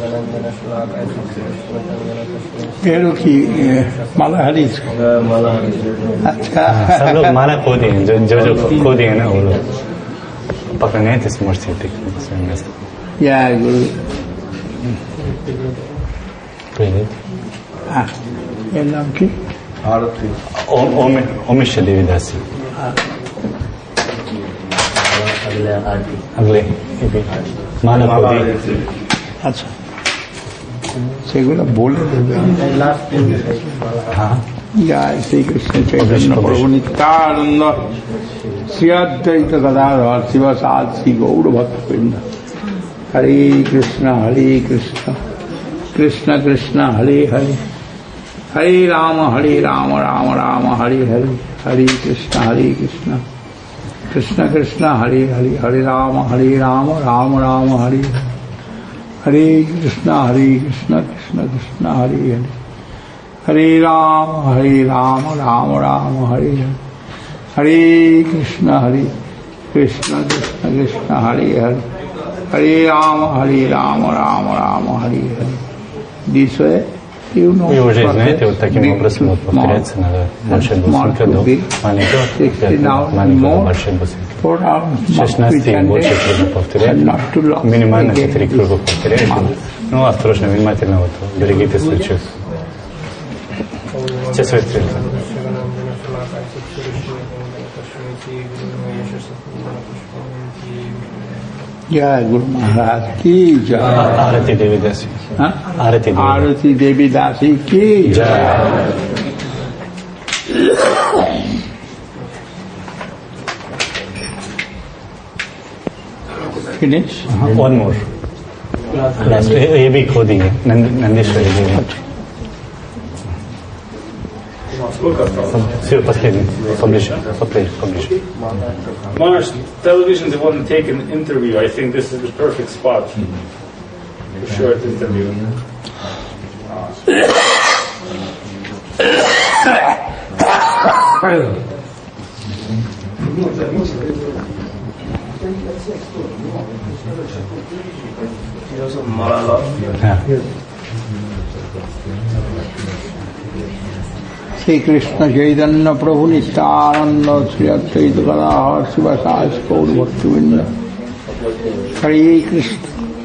पेड़ों की माला हरी अच्छा सब लोग माला खो दिए जो जो जो खो दिए ना वो लोग पकड़ने थे स्मृति थे या गुरु हाँ ये नाम की ओम ओम ओमिश देवीदासी अगले माला खो दिए अच्छा सेगुला बोले हाँ जय श्री कृष्ण चैतन्य प्रभु नित्यानंद श्री अद्वैत गदाधर शिवसाद श्री गौर भक्तवृंद हरे कृष्ण हरे कृष्ण कृष्ण कृष्ण हरे हरे हरे राम हरे राम राम राम हरे हरे हरे कृष्ण हरे कृष्ण कृष्ण कृष्ण हरे हरे हरे राम हरे राम राम राम हरे हरे हरे कृष्णा हरे कृष्णा कृष्णा कृष्णा हरे हरे हरे राम हरे राम राम राम हरे हरे हरे कृष्णा हरे कृष्णा कृष्णा कृष्णा हरे हरे हरे राम हरे Ram Ram Ram Hare Hare This way, you know. Вы уже знаете, вот таким образом вот повторяется, надо большой бусинка до маленького, маленького большой бусинка. шестнадцать и больше кругов повторять. Минимально четыре круга повторяйте. Ну, осторожно, внимательно, вот, берегите свой чувств. Все свои стрелки. जय गुरु महाराज की जय आरती देवीदासी आरती आरती देवीदासी की जय फिनिश वन मोर ये भी खो दी है नंदीश्वरी देवी Все, последний. Поближе, поближе, поближе. Maharaj, television, they want to take an interview. I think this is the perfect spot for short interview. Shri Krishna Chaitanya Prabhu Nityanand Shri Advaita Gadadhar शिवसादि Gaur भक्तवृंद Hare Krishna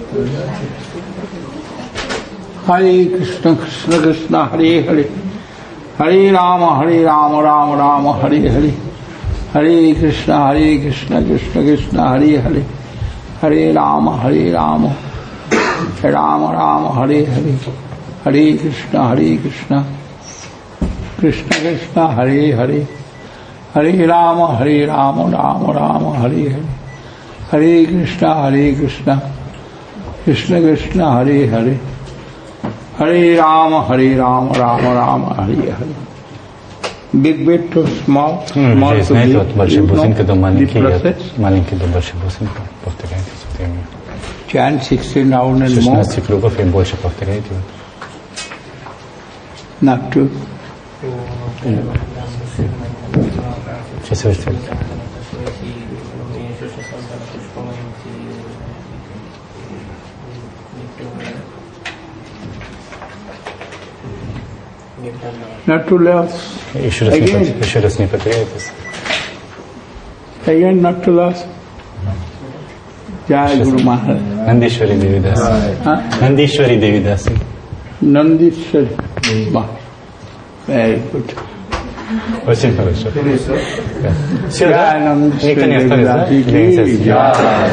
Hare Krishna Krishna Krishna Hare Hare Hare Ram Hare Ram Ram Ram Hare Hare Hare Krishna Hare Krishna Krishna Krishna Hare Hare Hare Ram Hare Ram Ram Ram Hare Hare Hare Krishna Hare Krishna Krishna Krishna Hare Hare Hare Ram Hare Ram Ram Ram Hare Hare Hare Krishna Hare Krishna Krishna Krishna Hare Hare Hare Ram Hare Ram Ram Ram Hare Hare. Big bit to small, small to big. Большие бусинки до маленькие, маленькие до больших бусинок. Повторяйте с этими. Chant sixteen round and more. шестнадцать кругов и больше повторяйте. Not to. Сейчас верьте. Not to last. Еще раз, Again. не, еще раз не повторяйтесь. Again, not to last. Jai Guru Maharaj. Nandishwari Devidas. Nandishwari Devidas. Nandishwari. Very good. Очень хорошо. Все, Jai да? Никто не остались, да?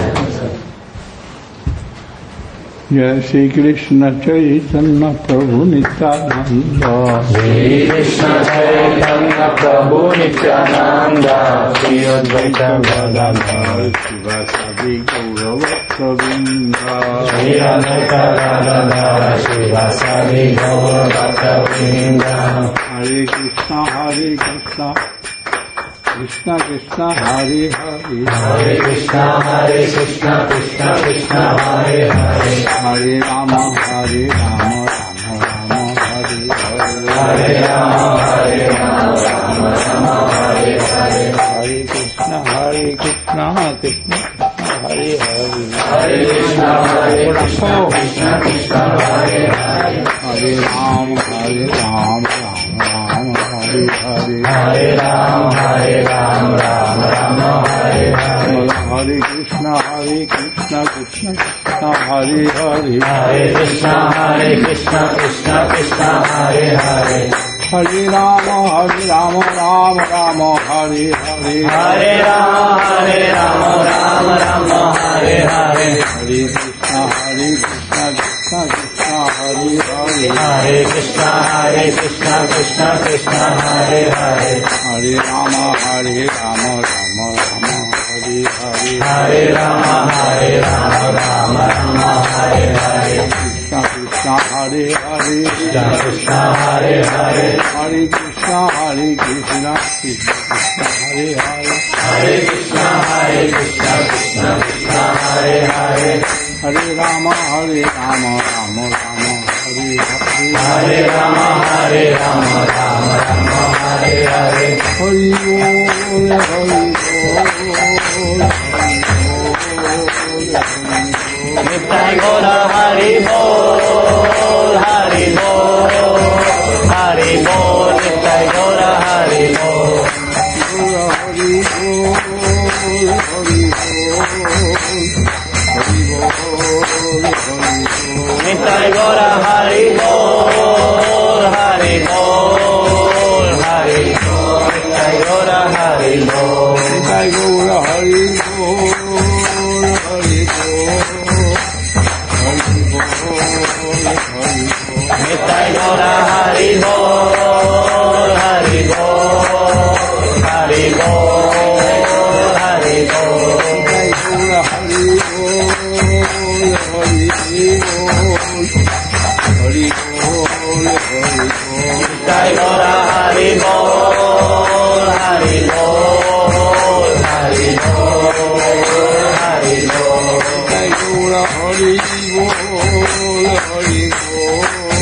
Jai Shri Krishna Chaitanya Prabhu Nityananda. Shri Krishna Chaitanya Prabhu Nityananda. Shri Advaita Gadadhar Shivasadi Gauravatta Shri Advaita Gadadhar Shivasadi Gauravatta. Hare Krishna Hare Krishna Krishna Krishna Hare Hare Hare Krishna Hare Krishna Krishna Krishna Hare Hare Hare Rama Hare Rama Rama Rama Hare Hare Hare Rama Hare Rama Rama Rama Hare Hare Hare Krishna Hare Krishna Krishna Hare Hare Hare Krishna Hare Krishna Krishna Krishna Hare Hare Hare Rama Hare Rama Rama Rama Hare Hare Hare Rama Hare Rama Rama Rama Hare Hare Hare Krishna Hare Krishna Krishna Krishna Hare Hare Hare Krishna Hare Krishna Krishna Krishna Hare Hare Hare Rama Hare Rama Rama Rama Hare Hare Hare Rama Hare Rama Rama Rama Hare Hare Hare Krishna Hare Krishna Krishna Krishna Hare Hare Hare Krishna Hare Krishna Krishna Krishna Hare Hare Hare Rama Hare Rama Rama Rama Hare Hare Hare Rama Hare Rama Rama Rama Hare Hare Krishna Krishna Hare Hare Krishna Krishna Hare Hare Hare Krishna Hare Krishna Krishna Krishna Hare Hare Hare Krishna Hare Krishna Krishna Krishna Hare Hare Hare Rama Hare Rama Rama Rama Hare Hare Hare Rama Hare Rama Rama Rama Hare Hare Hari Bol Hari Bol Nitai Gora Hari Bol Hari Bol Hari Bol Nitai Gora Hari Bol Hari Bol Hari Nitai Gora Hari Bol Hari Bol Hari Bol Nitai Gora Hari Bol Nitai Gaura Hari Bol Hari Nitai Gora Hari Bol Hari Bol Hari Bol Hari Bol Nitai Gaura Hari Bol Hari Bol Hari Bol Nitai Gora Hari Bol Hari Bol Hari Bol Hari Bol Nitai Gaura Hari Bol Hari Bol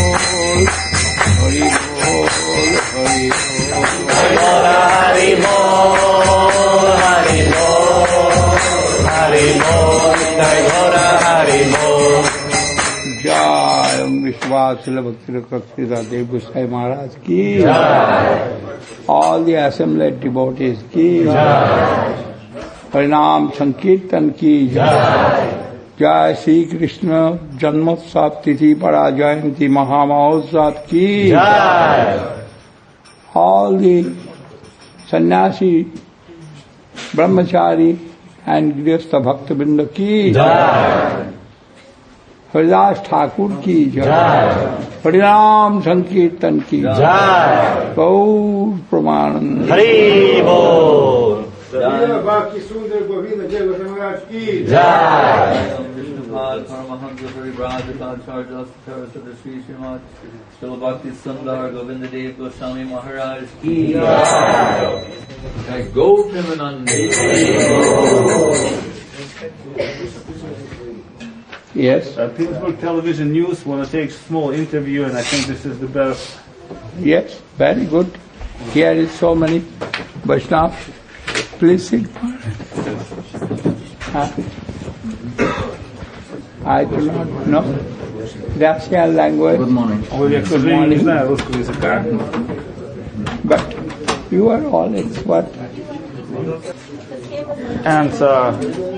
Hari Bol Hari Nitai Gora Hari Bol Hari Bol Hari Bol Nitai Gora Hari Bol Jai Om Vishwasila Bhakti Rakshita Dev Gosai Maharaj ki Jai. All the assembled devotees ki Jai. Harinam Sankirtan ki Jai. Jai Shri Krishna Janmotsav Tithi Parajayanti Mahamahotsav ki Jai. All the sannyasi, brahmachari and Grihastha Bhakta Vrinda ki Jai. Haridas Thakur की जय, हरिनाम संकीर्तन की जय, गौर प्रमानंद, हरि बोल, बाकी सुंदर गोविंद जय महाराज की जय। परमहंस परिव्राजकाचार्य श्री श्रीमद श्रील भक्ति सुंदर गोविंद देव गोस्वामी महाराज की जय, गौ Premanand. Yes. Uh, Pittsburgh Television News want to take a small interview, and I think this is the best. Yes, very good. Here is so many Vaishnavas. Please sit. Uh, I do not know Russian language. Good morning. Ой, я, к сожалению, не знаю русского языка. But you are all expert. And uh,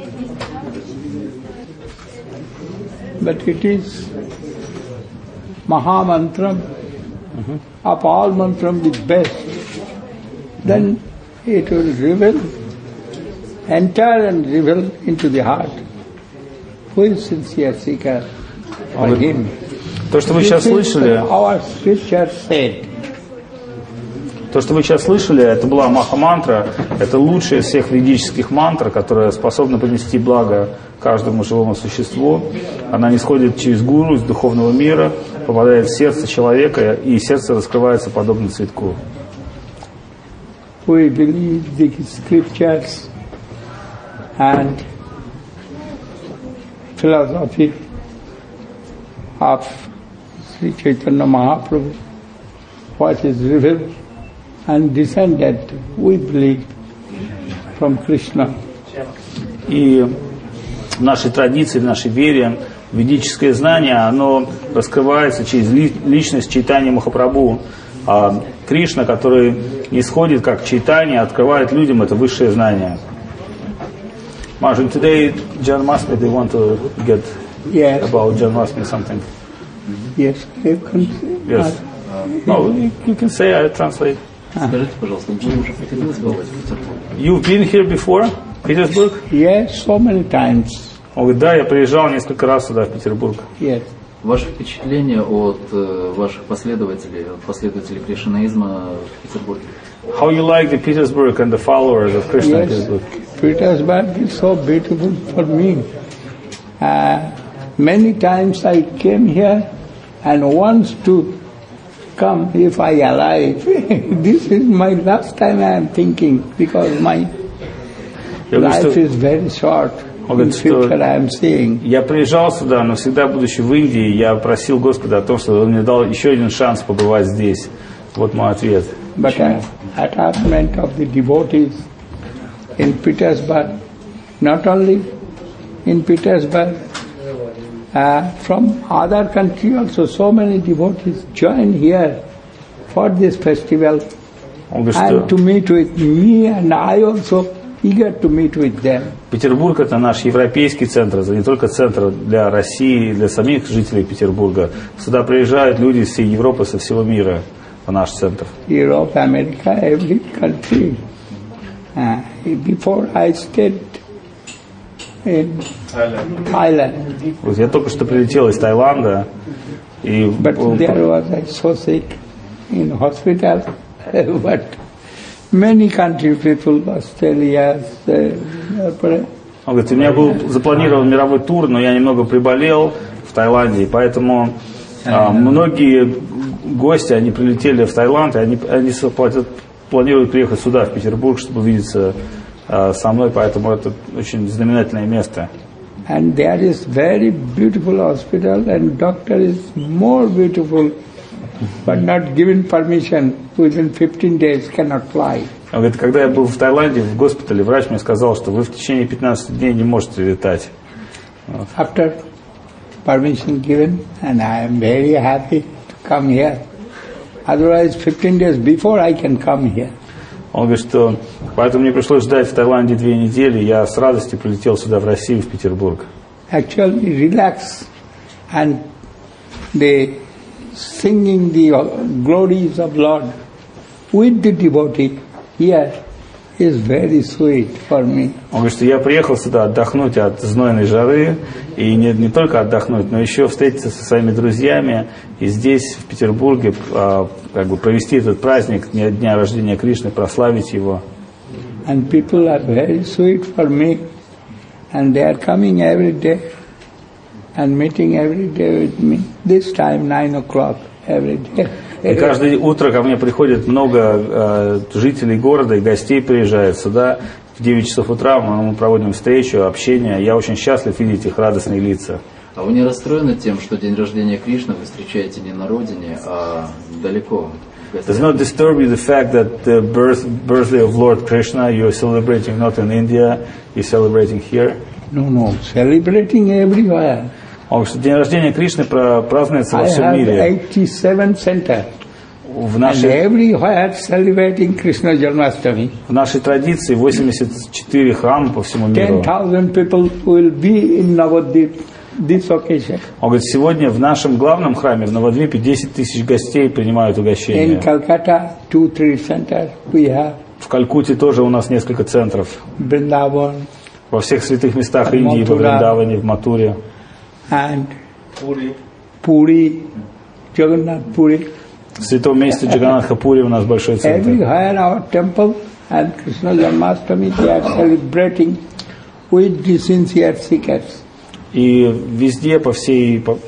but it is Mahamantram, mm-hmm. of all mantram the best. Then it will reveal, enter and reveal into the heart. Who is sincere seeker for him? То, что вы сейчас слышали, our scripture said. То, что вы сейчас слышали, это была маха-мантра, это лучшая из всех ведических мантр, которая способна принести благо каждому живому существу. Она не сходит через гуру из духовного мира, попадает в сердце человека, и сердце раскрывается подобно цветку. We believe the scriptures and philosophy of Sri Chaitanya Mahaprabhu, what is revealed and descended, we believe, from Krishna. И в нашей традиции, в нашей вере, ведическое знание, оно раскрывается через ли, личность Чайтаньи Махапрабху. А Кришна, который исходит как Чайтанья, открывает людям это высшее знание. Martin, today Janmashtami, they want to get yes. about Janmashtami something. Yes, you can say. Yes. No, you can say, I translate. Скажите, пожалуйста, вы уже приходилось бывать в Петербурге? You've been here before, Petersburg? Yes, so many times. Он говорит, да, я приезжал несколько раз сюда, в Петербург. Yes. Ваше впечатление от э, ваших последователей, от последователей кришнаизма в Петербурге? How you like the Petersburg and the followers of Krishna in Yes, Petersburg? Petersburg is so beautiful for me. Uh, many times I came here and wants to come if I alive. This is my last time I am thinking because my life is very short. In future I am seeing. Я приезжал сюда, но всегда, будучи в Индии, я просил Господа о том, что Он мне дал еще один шанс побывать здесь. Вот мой ответ. But uh, attachment of the devotees in Petersburg, not only in Petersburg, uh, from other country also, so many devotees join here for this festival and to meet with me, and I also eager to meet with them. Петербург – это наш европейский центр, это не только центр для России, для самих жителей Петербурга. Сюда приезжают люди из всей Европы, со всего мира в наш центр. Europe, America, every country. Uh, before I stayed in Thailand. Вот я только что прилетел из Таиланда. И But there was I so sick in hospital. But many country people, Australia, uh, Он говорит, у меня был запланирован мировой тур, но я немного приболел в Таиланде, и поэтому а, многие гости, они прилетели в Таиланд, и они, они планируют приехать сюда, в Петербург, чтобы увидеться а, со мной, поэтому это очень знаменательное место. And there is very beautiful hospital, and doctor is more beautiful, but not given permission. Within fifteen days cannot fly. Он говорит, когда я был в Таиланде, в госпитале, врач мне сказал, что вы в течение пятнадцати дней не можете летать. Вот. After permission given, and I am very happy to come here. Otherwise, fifteen days before I can come here. Он говорит, что поэтому мне пришлось ждать в Таиланде две недели, я с радостью прилетел сюда, в Россию, в Петербург. Actually, relax and the singing the glories of Lord with the devotee here is very sweet for me. Он говорит, что я приехал сюда отдохнуть от знойной жары, и не, не только отдохнуть, но еще встретиться со своими друзьями, и здесь, в Петербурге, а, как бы провести этот праздник дня рождения Кришны, прославить его. And people are very sweet for me, and they are coming every day and meeting every day with me. This time nine o'clock every day. И каждое утро ко мне приходит много э, жителей города и гостей приезжают сюда. В девять часов утра мы проводим встречу, общение. Я очень счастлив видеть их радостные лица. А вы не расстроены тем, что день рождения Кришны вы встречаете не на родине, а далеко? Does not disturb you the fact that the birth, birthday of Lord Krishna you're celebrating not in India, you're celebrating here? No, no, celebrating everywhere. Он говорит, что день рождения Кришны празднуется во всем мире. I have eighty-seven centers. В нашей, and everywhere celebrating Krishna Janmashtami. В нашей традиции восемьдесят четыре храма по всему миру. ten thousand people will be in Navadvip this occasion. Он говорит, сегодня в нашем главном храме в Навадвипе десять тысяч гостей принимают угощение. In Calcutta, two, three centers we have. В Калькутте тоже у нас несколько центров. Вриндаван. Во всех святых местах Индии, во Вриндаване, в Матуре. And Puri, Puri, Jagannath Puri. В святом месте Джаганнатха-Пури у нас большой центр. Everywhere our temple and Krishna Janmashtami they are celebrating with the sincere seekers. И везде, по всей, по,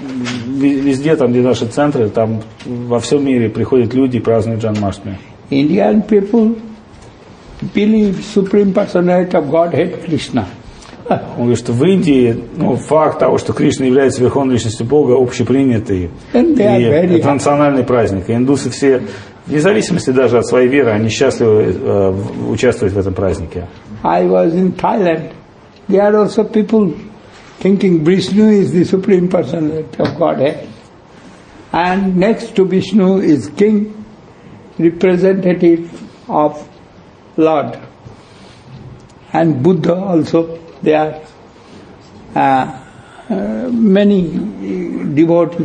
везде, там, где наши центры, там во всем мире приходят люди и празднуют Джанмаштми. Indian people believe Supreme Personality of Godhead Krishna. Он говорит, что в Индии ну, факт того, что Кришна является Верховной Личностью Бога, общепринятый. И это национальный праздник. И индусы все, вне зависимости даже от своей веры, они счастливы э, участвовать в этом празднике. I was in Thailand. There are also people thinking Vishnu is the Supreme Personality of Godhead. And next to Vishnu is King, representative of Lord. And Buddha also. There are uh, uh, many devotees.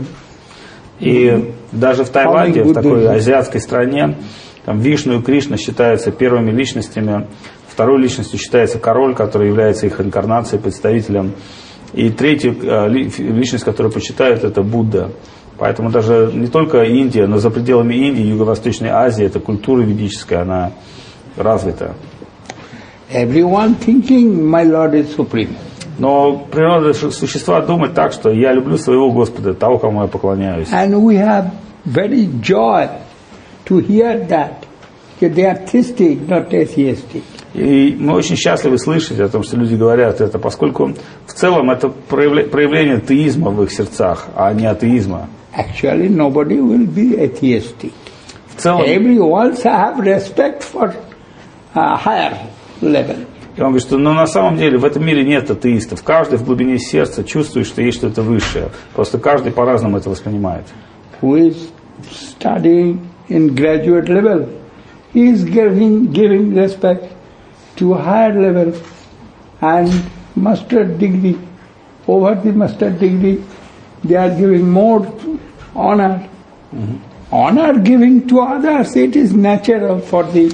И даже в Таиланде, в такой азиатской стране, там Вишну и Кришна считаются первыми личностями. Второй личностью считается король, который является их инкарнацией, представителем. И третью э, личность, которую почитают, это Будда. Поэтому даже не только Индия, но за пределами Индии, Юго-Восточной Азии, эта культура ведическая, она развита. Everyone thinking my Lord is supreme. Но природа существа думает так, что я люблю своего Господа, того, кому я поклоняюсь. And we have very joy to hear that they are theistic, not atheistic. И мы очень счастливы слышать о том, что люди говорят это, поскольку в целом это проявление теизма в их сердцах, а не атеизма. Actually, nobody will be atheistic. В целом, everyone have respect for uh, higher level. И он говорит, что ну, на самом деле в этом мире нет атеистов. Каждый в глубине сердца чувствует, что есть что-то высшее. Просто каждый по-разному это воспринимает. Who is studying in graduate level, he is giving, giving respect to higher level and master degree. Over the master degree, they are giving more honor. Mm-hmm. Honor giving to others, it is natural for the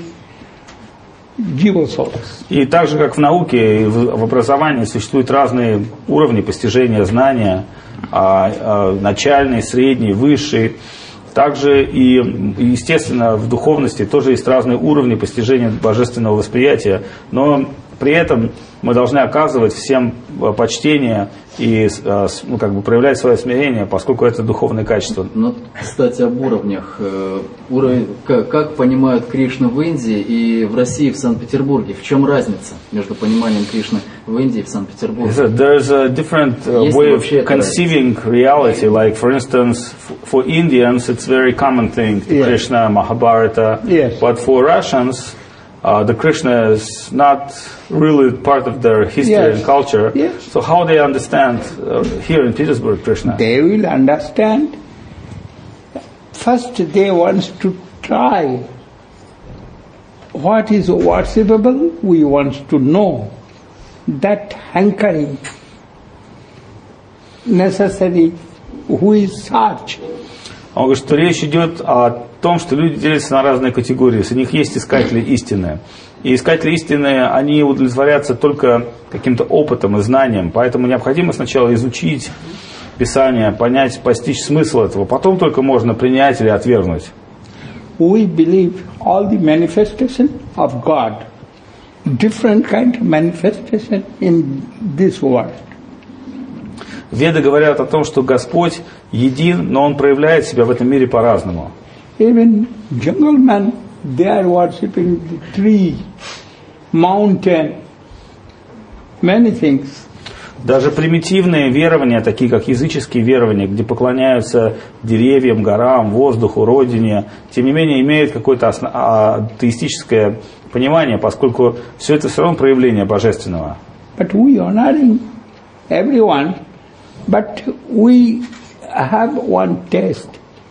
И так же, как в науке и в образовании существуют разные уровни постижения знания, начальный, средний, высший. Также и, естественно, в духовности тоже есть разные уровни постижения божественного восприятия, но при этом мы должны оказывать всем почтение и ну, как бы проявлять свое смирение, поскольку это духовное качество. Ну, кстати, об уровнях. Уровень, как, как понимают Кришну в Индии и в России, в Санкт-Петербурге? В чем разница между пониманием Кришны в Индии и в Санкт-Петербурге? There's a different uh, way of conceiving reality. Like, for instance, for Indians, it's a very common thing, yes. Krishna, Mahabharata. Yes. But for Russians, Uh, the Krishna is not really part of their history yes. and culture. Yes. So how they understand uh, here in Petersburg Krishna? They will understand. First they want to try what is worshipable. We want to know that hankering necessary, who is such. Он говорит, что речь идет о том, что люди делятся на разные категории. Среди них есть искатели истины. И искатели истины, они удовлетворятся только каким-то опытом и знанием. Поэтому необходимо сначала изучить Писание, понять, постичь смысл этого. Потом только можно принять или отвергнуть. We believe all the manifestation of God, different kind of manifestation in this world. Веды говорят о том, что Господь един, но Он проявляет себя в этом мире по-разному. Even jungle men, they are worshipping the tree, mountain, many things. Даже примитивные верования, такие как языческие верования, где поклоняются деревьям, горам, воздуху, родине, тем не менее имеют какое-то атеистическое понимание, поскольку все это все равно проявление божественного. But we honoring everyone, but we have one test.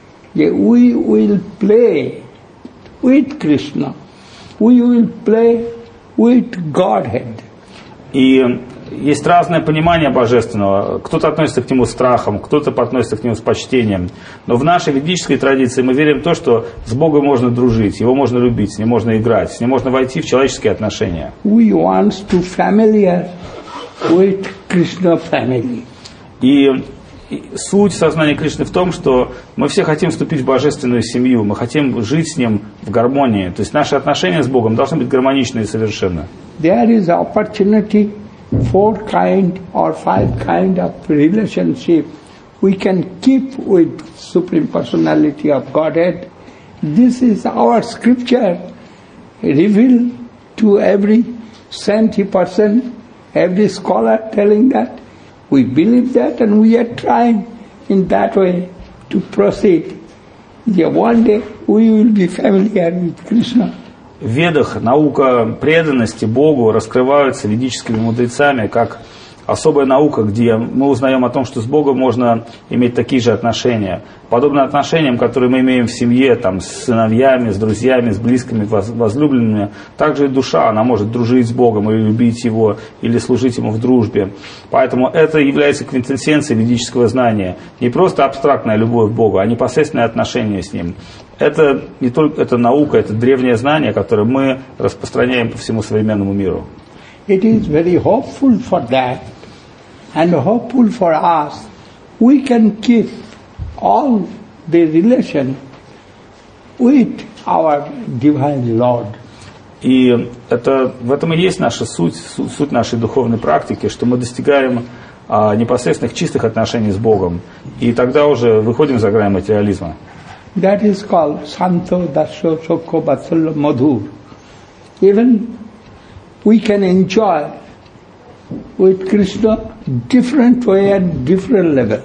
We will play with Krishna. We will play with Godhead. И есть разное понимание божественного. Кто-то относится к нему с страхом, кто-то относится к нему с почтением. Но в нашей ведической традиции мы верим в то, что с Богом можно дружить, Его можно любить, с Ним можно играть, с Ним можно войти в человеческие отношения. We want to familiar with Krishna family. И суть сознания Кришны в том, что мы все хотим вступить в божественную семью, мы хотим жить с Ним в гармонии. То есть наши отношения с Богом должны быть гармоничны и совершенны. There is opportunity, four kind or five kind of relationship we can keep with Supreme Personality of Godhead. This is our scripture revealed to every saintly person, every scholar telling that. We believe that and we are trying in that way to proceed. Yeah, one day we will be familiar with Krishna. В Ведах наука преданности Богу раскрывается ведическими мудрецами как особая наука, где мы узнаем о том, что с Богом можно иметь такие же отношения. Подобно отношениям, которые мы имеем в семье, там, с сыновьями, с друзьями, с близкими, возлюбленными. Также и душа, она может дружить с Богом или любить Его, или служить Ему в дружбе. Поэтому это является квинтэссенцией ведического знания. Не просто абстрактная любовь к Богу, а непосредственное отношение с Ним. Это не только это наука, это древнее знание, которое мы распространяем по всему современному миру. It is very hopeful for that and hopeful for us. We can keep all the relation with our divine Lord. И это, в этом и есть наша суть, суть, суть нашей духовной практики, что мы достигаем а, непосредственных чистых отношений с Богом. И тогда уже выходим за грань материализма. That is called Santo Dasho Sokho Vatsalya Madhur. Even we can enjoy with Krishna different way and different level.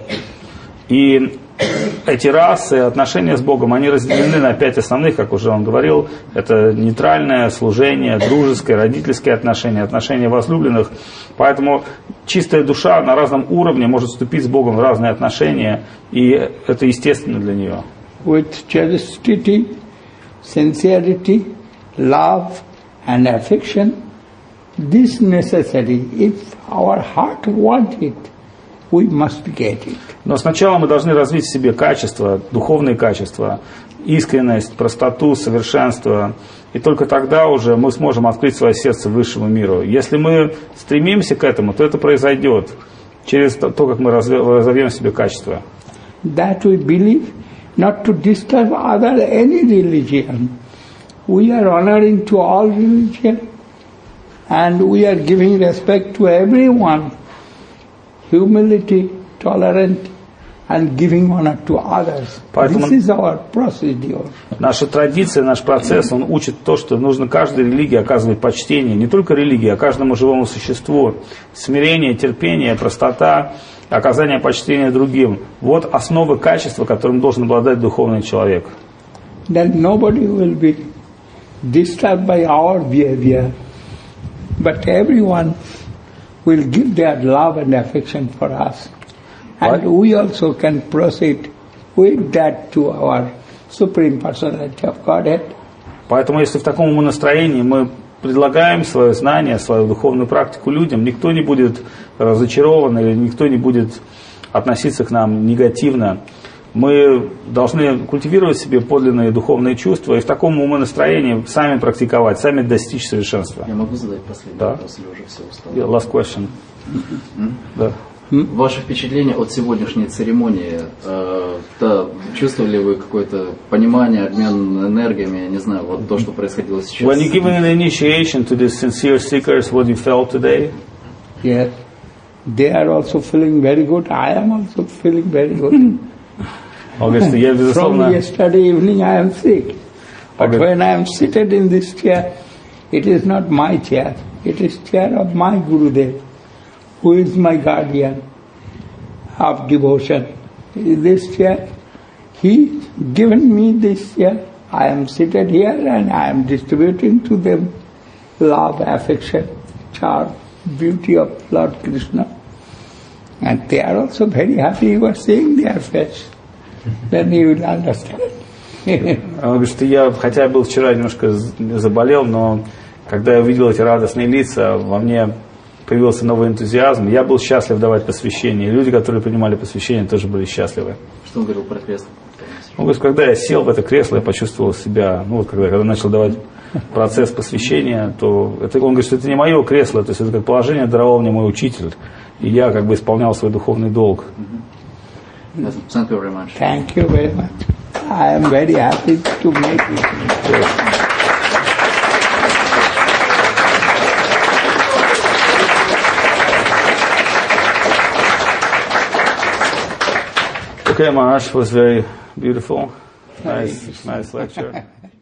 И эти расы, отношения с Богом, они разделены на пять основных, как уже он говорил. Это нейтральное служение, дружеское, родительское отношение, отношения возлюбленных. Поэтому чистая душа на разном уровне может вступить с Богом в разные отношения, и это естественно для нее. With chastity, sincerity, love and affection, this necessary. If our heart wants it, we must get it. Но сначала мы должны развить в себе качества, духовные качества, искренность, простоту, совершенство. И только тогда уже мы сможем открыть свое сердце высшему миру. Если мы стремимся к этому, то это произойдет через то, как мы разовьем в себе качества. That we believe not to disturb other any religion. We are honoring to all religion and we are giving respect to everyone. Humility, tolerance and giving honor to others. Поэтому this is our procedure. Наша традиция, наш процесс, он учит то, что нужно каждой религии оказывать почтение. Не только религии, а каждому живому существу. Смирение, терпение, простота, оказание почтения другим. Вот основы качества, которым должен обладать духовный человек. Then nobody will be disturbed by our behavior, but everyone will give their love and affection for us. And what? We also can proceed with that to our Supreme Personality of Godhead. Поэтому, если в таком умонастроении мы предлагаем свое знание, свою духовную практику людям, никто не будет разочарован или никто не будет относиться к нам негативно. мы должны культивировать в себе подлинные духовные чувства и в таком умонастроении сами практиковать, сами достичь совершенства. Я могу задать последний да. вопрос, или уже все устал? Yeah, last question. Mm-hmm. Да. Ваше впечатление от сегодняшней церемонии, э, да, чувствовали вы какое-то понимание, обмен энергиями, я не знаю, вот то, что происходило сейчас? When you giving an initiation to the sincere seekers, what you felt today? Yes, they are also feeling very good. I am also feeling very good. Он говорит, что я, безусловно... From yesterday evening I am sick. But okay. when I am seated in this chair, it is not my chair. It is chair of my Gurudev, who is my guardian of devotion. This chair, he given me this chair. I am seated here and I am distributing to them love, affection, charm, beauty of Lord Krishna. And they are also very happy. You are seeing their face. Then you will understand. Он говорит, что я, хотя я был вчера немножко заболел, но когда я увидел эти радостные лица, во мне появился новый энтузиазм. Я был счастлив давать посвящение. И люди, которые принимали посвящение, тоже были счастливы. Что он говорил про кресло? Он говорит, когда я сел в это кресло, я почувствовал себя, ну вот когда, когда начал давать процесс посвящения, то это, он говорит, что это не мое кресло, то есть это как положение даровал мне мой учитель. И я как бы исполнял свой духовный долг. Yes, thank you very much. Thank you very much. I am very happy to meet you. Yes. Okay, Maharaj, was very beautiful. Nice, nice lecture.